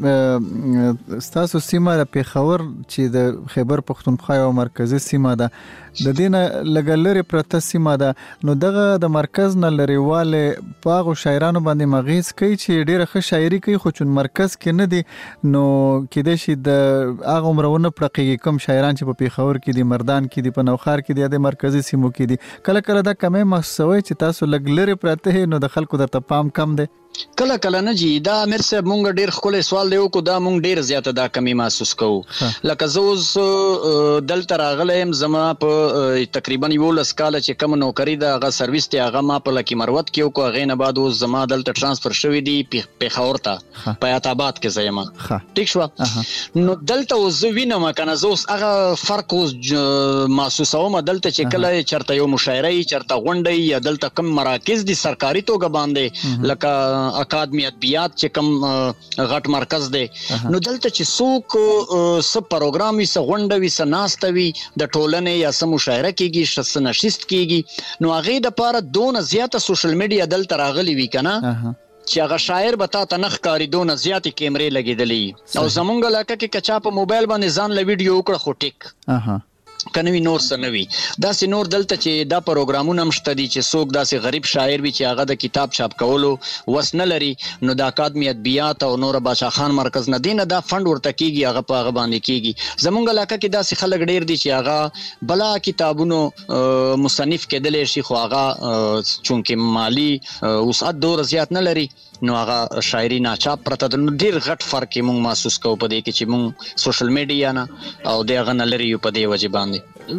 Speaker 1: ستاسو سیمه د پیښور چې د خیبر پښتونخوا یو مرکزی سیمه ده، د دې نه لږ لرې پرته سیمه ده، نو دغه د مرکز نه لرېوالی په هغو شاعرانو باندې مغیز کوي چې ډېره ښه شاعري کوي، خو چون مرکز کې نه دي نو کیدای شي د هغه عمره ونه پړقېږي کوم شاعران چې په پیښور کې دي، مردان کې دي، په نوښار کې دي، یا د مرکزي سیمو کې دي. کله کله دا کمی محسوسوئ چې تاسو لږ لرې پراته نو د خلکو درته پام کم دی؟
Speaker 3: کله کله نه جی. دا امیر صاحب مونږ ډېر ښکلی سوال دی وکړو. دا مونږ ډېر زیاته دا کمی محسوس کوو. لکه زه اوس دلته راغلی یم، زما په تقریبا یولس کاله چې کوم نوکري ده هغه سرویس دی هغه ما په لکي مروت کې وکړو. هغې نه بعد اوس زما دلته ټرانسفر شوي دي پیښور ته، په حیات آباد کې زه یم. ټیک شوه. نو دلته اوس زه وینم که نه، زه اوس هغه فرق اوس محسوسوم دلته چې کله چېرته یو مشاعره وي، چېرته غونډه وي، یا دلته کوم مراکز دي سرکاري توګه باندې لکه اکادمی ادبیات چې کوم غټ مرکز دی، نو دلته چې څوک څه پروګرام وي، څه غونډه وي، څه ناسته وي د ټولنې، یا څه مشاعره کېږي، څه نشست کېږي، نو هغې دپاره دونه زیاته سوشل میډیا دلته راغلي وي که نه چې هغه شاعر به تا ته نه ښکاري، دونه زیاتې کیمرې لګېدلې. او زمونږ علاقه کې که چا په موبایل باندې ځان له ویډیو وکړه خو ټیک که نه وي نور څه نه وي. داسې نور دلته چې دا پروګرامونه هم شته دي چې څوک داسې غریب شاعر وي چې هغه د کتاب چاپ کولو وس نه لري، نو د اکادمي ادبیات او نور باچا خان مرکز نه دی نه دا فنډ ورته کېږي، هغه په هغه باندې کېږي. زمونږ علاقه کې داسې خلک ډېر دي چې هغه بلا کتابونو مصنف کېدلی شي، خو هغه چونکې مالي وسعت دوره زیات نه لري، نو هغه شاعري ناچاپ پرته ده. نو ډېر غټ فرق یې مونږ محسوس کوو په دې کې چې مونږ سوشل میډیا نه او د هغه نه لرې یو په دې وجې باندې.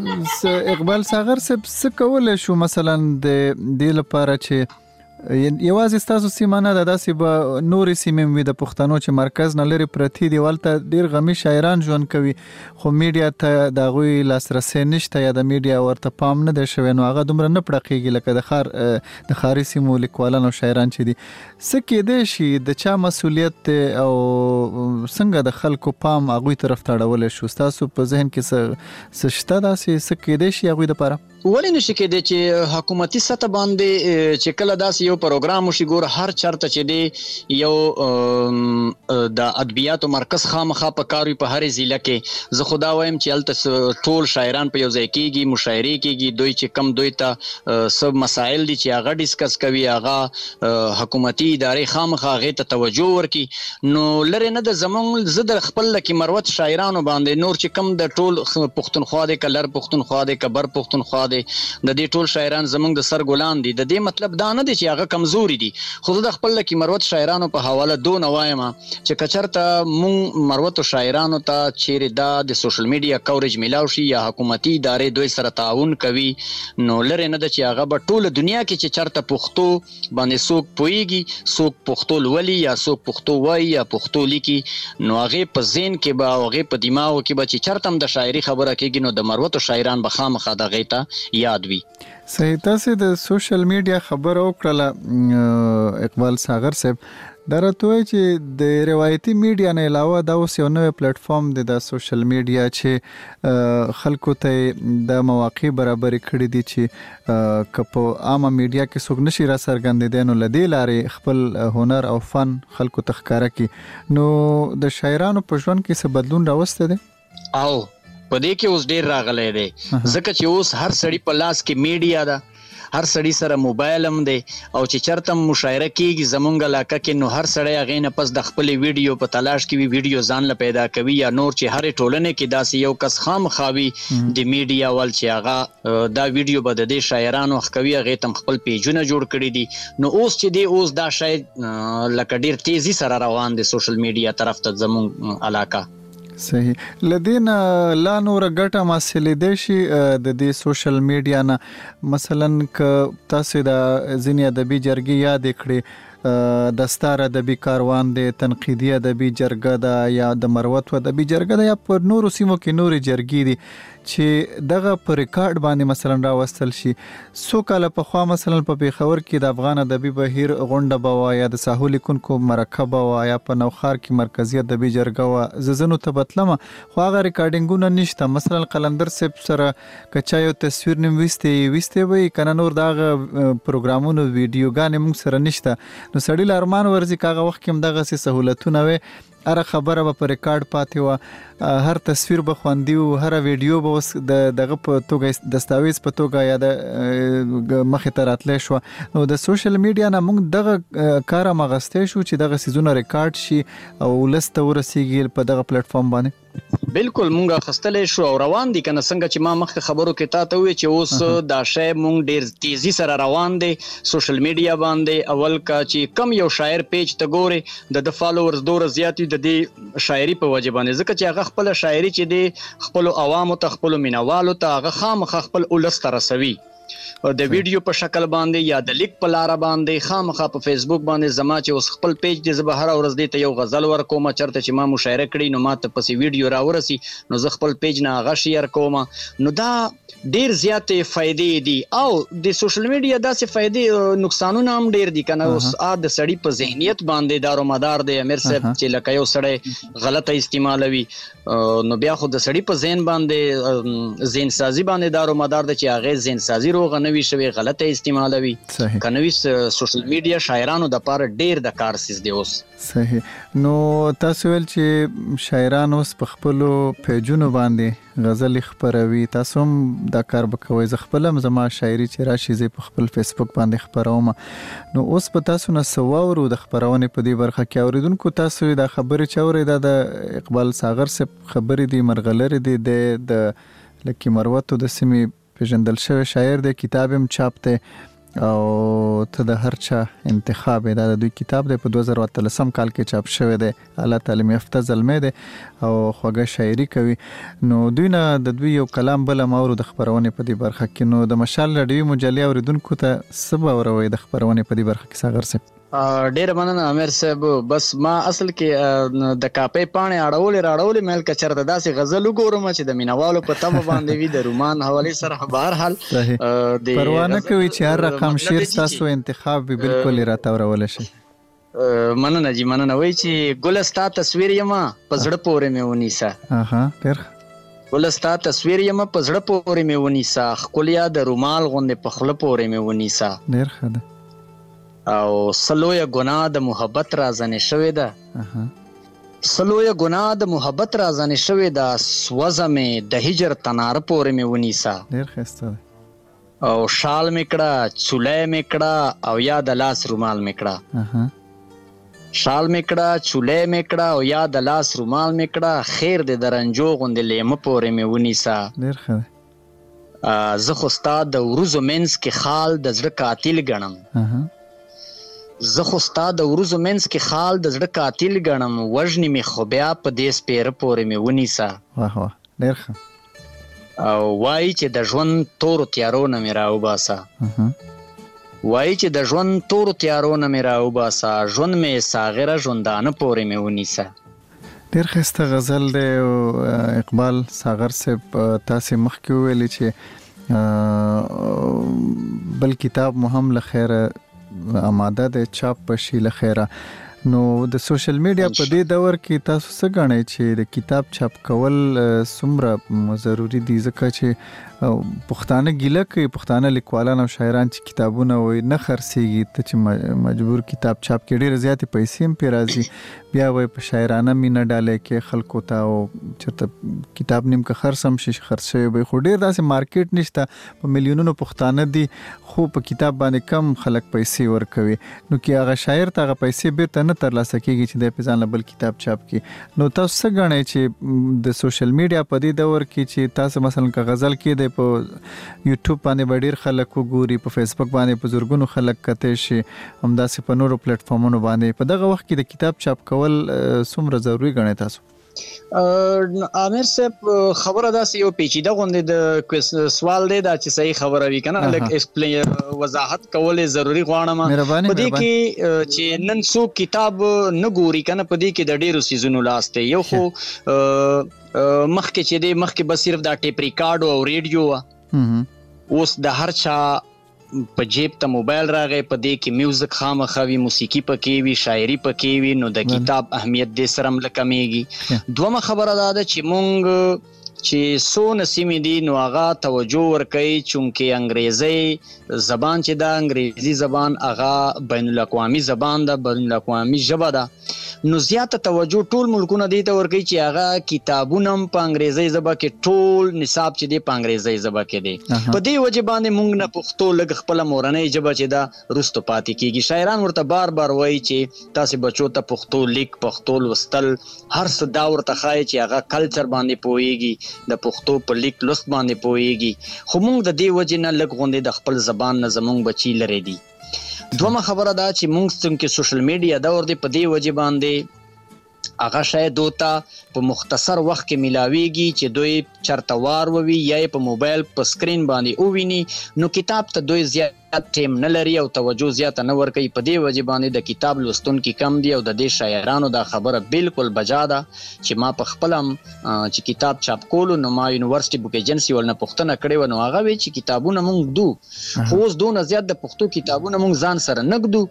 Speaker 1: اقبال ساغر صاحب څه کولی شو مثلا د دې لپاره چې یوازې ستاسو سیمه نه ده، داسې به نورې سیمې وي د پښتنو چې مرکز نه لرې پرتې دي، هلته ډېر غمي شاعران ژوند کوي، خو میډیا ته د هغوی لاسرسی نشته یا د میډیا ورته پام نه دی شوی، نو هغه دومره نه پړقېږي لکه د ښار د ښاري سیمو لیکوالان او شاعران چې دي. څه کېدی شي، د چا مسؤلیت دی او څنګه د خلکو پام هغوی طرف ته اړولی شو؟ ستاسو په ذهن کې څه شته داسې څه کېدی شي هغوی دپاره؟
Speaker 3: ولې نشي کېدی چې حکومتي سطح باندې چې کله داسې یو پروګرام وشي، ګوره هر چېرته چې دی یو د ادبیاتو مرکز خامخا په کار وي په هرې ضلع کې. زه خو دا وایم چې هلته ټول شاعران په یو ځای کېږي، مشاعرې کېږي، دوی چې کم دوی ته څه مسایل دي چې هغه ډسکس کوي، هغه حکومتي ادارې خامخا هغې ته توجه ورکړي. نو لرې نه ده زمونږ زه د خپل لکې مروت شاعرانو باندې نور چې کم د ټول پښتونخوا دی، که لر پښتونخوا دی، که بر پښتونخوا دی، د دې ټول شاعران زمونږ د سر ګلان دي. د دې مطلب دا نه دی چې هغه کمزوري دي، خو زه د خپل لکې مروت شاعرانو په حواله دونه وایم چې که چېرته مونږ مروتو شاعرانو ته چیرې دا د سوشل میډیا کوریج میلاو شي یا حکومتي ادارې دوی سره تعاون کوي، نو لرې نه ده چې هغه به ټوله دنیا کې چې چېرته پښتو باندې څوک پوهېږي، څوک پښتو لولي یا څوک پښتو وایي یا پښتو لیکي، نو هغې په ذهن کې به او هغې په دماغو کې به چې چېرته هم د شاعري خبره کېږي، نو د مروتو شاعران به خامخا د هغې ته یاد وي.
Speaker 1: صحیح. تاسې د سوشل میډیا خبره وکړله اقبال ساغر صاحب، دا راته وایي چې د روایتي میډیا نه علاوه دا اوس یو نوی پلیټ فارم دی د سوشل میډیا چې خلکو ته د مواقع برابرې کړي دي چې که په عامه میډیا کې څوک نشي را څرګندېدی نو له دې لارې خپل هنر او فن خلکو ته ښکاره کړي. نو د شاعرانو په ژوند کې څه بدلون راوستی دی؟
Speaker 3: او په دې کې اوس ډیر راغلی دی ځکه چې اوس هر سړی په لاس کې میډیا ده هر سړی سره موبایل هم دی او چې چرته مشاعره کیږي زمونږ علاقه کې نو هر سړی هغې نه پس د خپلې ویډیو په تلاش کې وي ویډیو ځان له پیدا کوي یا نور چې هرې ټولنې کې داسې یو کس خامخا وي د میډیا ول چې هغه دا ویډیو به د دې شاعرانو کوي هغې ته خپل پیجونه جوړ کړي دي نو اوس چې دی اوس دا شاید لکه ډیر تیزی سره روان دی سوشل میډیا طرف ته زمونږ علاقه
Speaker 1: صحیح لدین لا نور ګټه مسلې د شي د دې سوشل میډیا نه مثلا ک تاسو د ځینې ادبي جرګې یاد کړئ د ستاره ادبي کاروان د تنقیدي ادبي جرګه ده یا د مروت ادبي جرګه ده یا په نورو سیمو کې نورې جرګې دي چې دغه په ریکارډ باندې مثلا راوستل شي سو کال په خوا مثلا په پیښور کې د افغان ادبي بهیر غونډه بوا یا د ساحل لیکونکو مرکبه وا یا په نوخار کې مرکزی ادبي جرګه وا ززنو ته بتلمه خو هغه ریکارډینګونه نشته مثلا قلندر سپ سره کچا یو تصویر نیم وسته وسته وي کنه نور دغه پروګرامونو ویډیوګانې موږ سره نشته نو سړی لارمان ورزي کاغه وخت کې دغه سہولتونه وي اره خبره به په ریکارډ پاتې و هر تصویر به خوندي او هر ویډیو به وس دغه په توګه دستاویز په توګه یا د مخې ته راتلی شو نو د سوشل میډیا نه موږ دغه کار مغستې شو چې دغه سيزونه ریکارډ شي او لسته ورسیږي په دغه پلیټ فارم باندې
Speaker 3: بالکل مونږه خستلې شو او روان دي کنه څنګه چې ما مخکې خبرو کې تا ته وی چې اوس دا شی مونږ ډیر تیزی سره روان دي سوشل میډیا باندې اول کا چې کم یو شاعر پیج ته ګوري د د فالوورز دور زیاتی د دې شاعري په وجه باندې ځکه چې هغه خپل شاعري چې دی خپل عوامو ته خپل مینوالو ته هغه خامخ خپل اولس ته رسوي د ویډیو په شکل باندې یا د لیک په لار باندې خامخا په فیسبوک باندې زما چې اوس خپل پیج دی زه به هر ورځ دی ته یو غزل ورکوم چرته چې ما مشاعره کړی نو ما ته پسې ویډیو راورسي نو زه خپل پیج نه هغه شیر کوم نو دا ډیر زیاتې فائدې دي او د سوشل میډیا داسې فائدې نقصانونه هم ډیر دي کنه اوس ا د سړی په ذهنیت باندې دارو مدار دی امیر صاحب چې لکه یو سړی غلطه استعمالوي نو بیا خو د سړی په ذهن باندې ذهن سازي باندې دارو مدار دی چې هغه ذهن سازي روغ نه وي شوی غلطه استعمالوي کنوي سوشل میډیا شاعرانو د پاره ډیر د کار سیس دی اوس
Speaker 1: صحیح نو تاسو ول چې شاعرانو په خپل پیجونو باندې غزل خبروي تاسو هم دا کار وکوي ز خپلم زما شاعري چې راشي زه په خپل فیسبوک باندې خبروم نو اوس په تاسو نه سواورو د خبرونه په دې برخه کې اوریدونکو تاسو دا خبره چوري د اقبال ساغر سے خبرې دي مرغلره دي د لکه مروتو د سیمې پیژندل شوی شاعر د کتاب هم چاپ ته او ته د هر چا انتخاب دا د دوی کتاب د په دوه زره اتلسم کال کې چاپ شوی دی اعلی تعلیم یافته زلمی دی او خوږه شاعري کوي نو دوی نه د دوی یو کلام بل ماورو د خبرونه په دې برخه کې نو د مشال رادیو مجلې اوریدونکو ته سبا وروي د خبرونه په دې برخه کې ساغر سي
Speaker 3: ډیر مننه امیر صاحب بس ما اصل کې د کاپې پانه اړول راړول مل کچرته داسې غزل وګورم چې د مینوالو په تم باندې وی د رومان حواله سره بهر حال
Speaker 1: د پروانه کوي چې هر رقم شعر تاسو انتخاب به بالکل راته ورول شي
Speaker 3: مننه جی مننه وای چې ګلستا تصویر یما پزړه پورې مې ونیسا
Speaker 1: اها ډیر
Speaker 3: ګلستا تصویر یما پزړه پورې مې ونیسا خولیا د رومال غوندې په خله پورې مې ونیسا
Speaker 1: ډیر ښه
Speaker 3: او سلویا ګناه د محبت رازنه شوې ده سلویا ګناه د محبت رازنه شوې ده سوزه مې د هجر تنار پورې مې ونیسا
Speaker 1: ډیر ښه
Speaker 3: او شال میکړه چولې میکړه او یا د لاس رومال میکړه شال میکړه چولې میکړه او یا د لاس رومال میکړه خیر د درنجو غوندې لیمه پورې مې ونیسا
Speaker 1: ډیر ښه
Speaker 3: زه خو ستا د ورځو منځ کې خال د زړه قاتل ګڼم زه خو ستا د ورځو منځ کې خال د زړه قاتل ګڼم وژنې مې خو بیا په دې سپیره پورې مې ونیسه
Speaker 1: واه واه ډېر ښه
Speaker 3: او وایي چې د ژوند تورو تیارو نه مې راوباسه وایي چې د ژوند تورو تیارو نه مې راوباسه ژوند مې ساغره ژوندانه پورې مې ونیسه
Speaker 1: ډېر ښایسته غزل دی اقبال ساغر صاحب تاسې مخکې وویلې چې بل کتاب مو هم له خیره آماده د چاپ پشي لخيره نو د سوشل میډیا په دې دور کې تاسو څه غواړئ چې د کتاب چاپ کول څومره ضروری دي ځکه چې پښتانه ګیله کوي، پښتانه لیکوالان او شاعران چې کتابونه وایي نه خرڅېږي، ته چې مجبور کتاب چاپ کې ډېرې زیاتې پیسې هم پرې راځي، بیا وایي په شاعرانه مینه ډالۍ کې خلکو ته او چېرته کتاب نیم که خرڅ هم شي خرڅ شوی وي، خو ډېر داسې مارکیټ نشته، په میلیونونو پښتانه دي خو په کتاب باندې کم خلک پیسې ورکوي، نو کې هغه شاعر ته هغه پیسې بیرته نه ترلاسه کېږي چې دی په ځان له بل کتاب چاپ کړي. نو تاسو څه ګڼئ چې د سوشل میډیا په دې دور کې چې تاسو مثلا که غزل کې دی په یوټیوب باندې به ډېر خلک وګوري، په فیسبوک باندې په زرګونو خلک کتی شي، همداسې په نورو پلیټ فارمونو باندې، په دغه وخت کې د کتاب چاپ کول څومره ضروري ګڼئ تاسو؟
Speaker 3: امیر صاحب خبره داسې یو پیچیده غوندې د سوال دی دا چې صحیح خبره وي کنه، لکه ایکسپلین وضاحت کول ضروری غواړم په دې کې چې نن څو کتاب نه ګوري کنه، په دې کې د ډیرو سیزونو لاس دی، یو خو مخکې چې دی مخکې بس صرف دا ټیپ ریکارډ او ریډیو وا، اوس د هر چا په جیب ته موبایل راغی، په دې کې میوزیک خامخا وي، موسیقي پکې وي، شاعري پکې وي، نو د کتاب اهمیت دې سره هم لکمیږي. دومره خبره دا ده چې مونږ چې سو نسیمې دي نو هغه توجه ورکوي، چونکې انګریزي زبان چې دا انګریزي زبان هغه بین الاقوامي زبان ده، بین الاقوامي ژبه ده، نو زیاته توجه ټول ملکونه دې ته ورکوي چې هغه کتابونه هم په انګریزي ژبه کې ټول نصاب چې دی په انګریزي ژبه کې دی. په دې وجه باندې مونږ نه پښتو لږ خپله مورنۍ ژبه چې دا رستو پاتې کېږي. شاعران ورته بار بار وایي چې تاسې بچو ته پښتو لیک، پښتو لوستل، هر څه دا ورته ښایي چې هغه کلچر باندې پوهېږي، د پښتو په لیک لوست باندې پوهېږي، خو مونږ د دې وجې نه لږ غوندې د خپل زبان نه زمونږ بچي لرې دي. دومره خبره دا چې مونږ څنګه سوشل میډیا دور دی، په دې وجې باندې هغه شاید دوته په مختصر وخت کې ملاویږي چې دوی چرته وار ووي یا یې په موبایل په سکرین باندې وویني، نو کتاب ته دوی زیات ټیم نه لري او توجه زیاته نه ورکوي. په دې وجې باندې د کتاب لوستونکي کم دي، او د دې شاعرانو دا خبره بالکل بجا ده چې ما په خپل هم چې کتاب چاپ کولو نو ما یونیورسټي بوک ایجنسي ولنه پوښتنه کړې وه، نو هغه وی چې کتابونه مونږ دو، خو اوس دونه زیات د پښتو کتابونه مونږ ځان سره نه ږدو،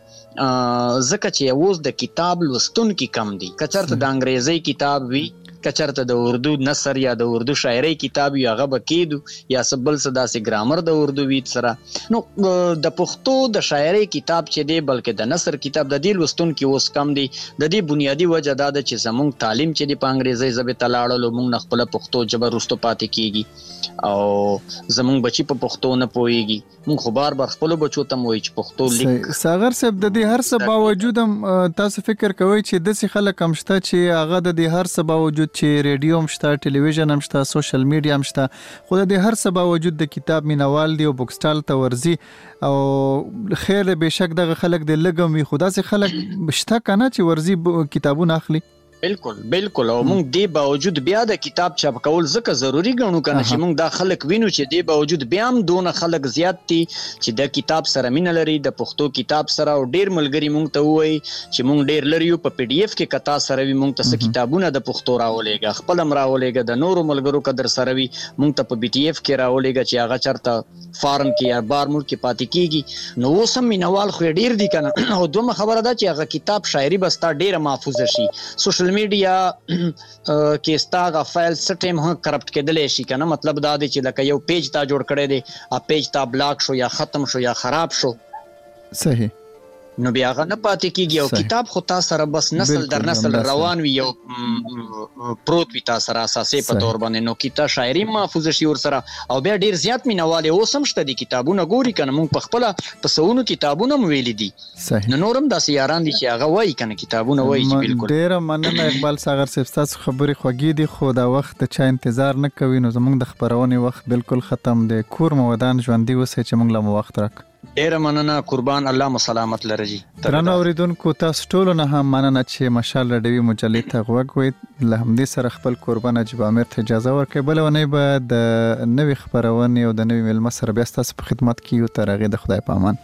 Speaker 3: ځکه چې اوس د کتاب لوستونکي کم دي. که چېرته د انګریزي کتاب وي، که چېرته د اردو نثر یا د اردو شاعرۍ کتاب وي، هغه به کېدو، یا څه بل څه داسې ګرامر د اردو وي سره. نو د پښتو د شاعرۍ کتاب چې دی بلکې د نثر کتاب د دې لوستونکي اوس کم دی. د دې بنیادي وجه دا ده چې زمونږ تعلیم چې دی په انګریزۍ ژبې ته لاړلو، مونږ نه خپله پښتو ژبه وروسته پاتې کېږي او زمونږ بچي په پښتو نه پوهېږي. مونږ خو بار بار خپلو بچو ته م وایي چې پښتو لیک.
Speaker 1: ساغر صاحب، د دې هر څه باوجود هم تاسو فکر کوئ چې داسې خلک هم شته چې هغه د دې هر څه باوجود چې ریډیو هم شته، ټلویزیون هم شته، سوشل میډیا هم شته، خو د دې هر څه باوجود د کتاب مینوال دي او بوک سټال ته ورځي، او خیر بېشک دغه خلک د لږ هم وي، خو داسې خلک شته که نه چې ورځي کتابونه اخلي؟
Speaker 3: بالکل بالکل، او موږ دې باوجود بیا د کتاب چاپ کول ځکه ضروری ګڼو کنه چې موږ دا خلک وینو چې دې باوجود بیا هم دونه خلک زیات دي چې د کتاب سره مینه لري، د پښتو کتاب سره، او ډیر ملګری موږ ته وایي چې موږ ډیر لري په پی ډی اف کې کتا سره وي، موږ ته څه کتابونه د پښتو راولېږه، خپل هم راولېږه، د نورو ملګرو قدر سره وي موږ ته په بی ټی اف کې راولېږه چې هغه چرته فارم کې یا بار ملک کې پاتې کیږي. نو اوس هم مینوال خو ډیر دي کنه. او دومره خبره ده چې هغه کتاب شاعري بستا ډیره محفوظ شي. سوشل میډیا کې ستاغه فایل سټیم هم کرپټ کېدلی شي کنه، مطلب دا دی چې لکه یو پیج تا جوړ کړی دی، ا پیج تا بلاک شو یا ختم شو یا خراب شو،
Speaker 1: صحیح،
Speaker 3: نو بیا هغه نه پاتې کیږي. او کتاب خو تا سره بس نسل در نسل روان وي، یو پروت وي تا سره اساسي په تور باندې، نو کتاب شاعري محفوظ شي ور سره. او بیا ډیر زیات مینوالې اوس هم شته دي، کتابونه ګوري کنه، موږ په خپله په سوونو کتابونه هم ویلي دي، نو نور هم داسې یاران دي چې هغه وایي کنه کتابونه وایي چې بالکل.
Speaker 1: ډیره مننه اقبال ساغر صاحب، ستاسو خبرې خوږې دي، خو دا وخت د چا انتظار نه کوي، نو زموږ د خپرونې وخت بالکل ختم دی. کور مو ودان ژوندي اوسئ چې موږ له مو وخت راک.
Speaker 3: ډیره مننه قربان، الله مو سلامت لري.
Speaker 1: درنو اوریدونکو، تاسو ټولو نه هم مننه چې مشال راډیوي مجلې ته غوږ وئ. له همدې سره خپل قربان اجب امیر ته اجازه ورکړئ. بله اونۍ به د نوې خپرونې او د نوې میلمه سره بیا ستاسو په خدمت کې یو. تر هغې د خدای په امان.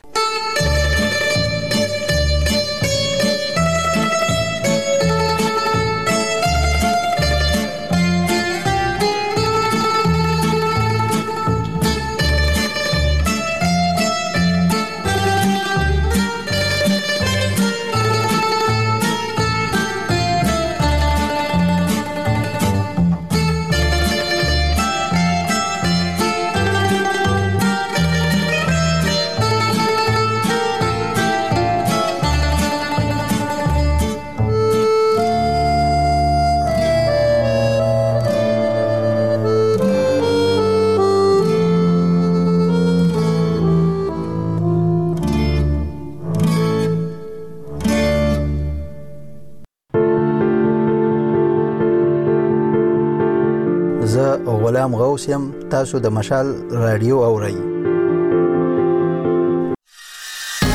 Speaker 4: غلام غوث یم. تاسو د مشال رادیو اورئ.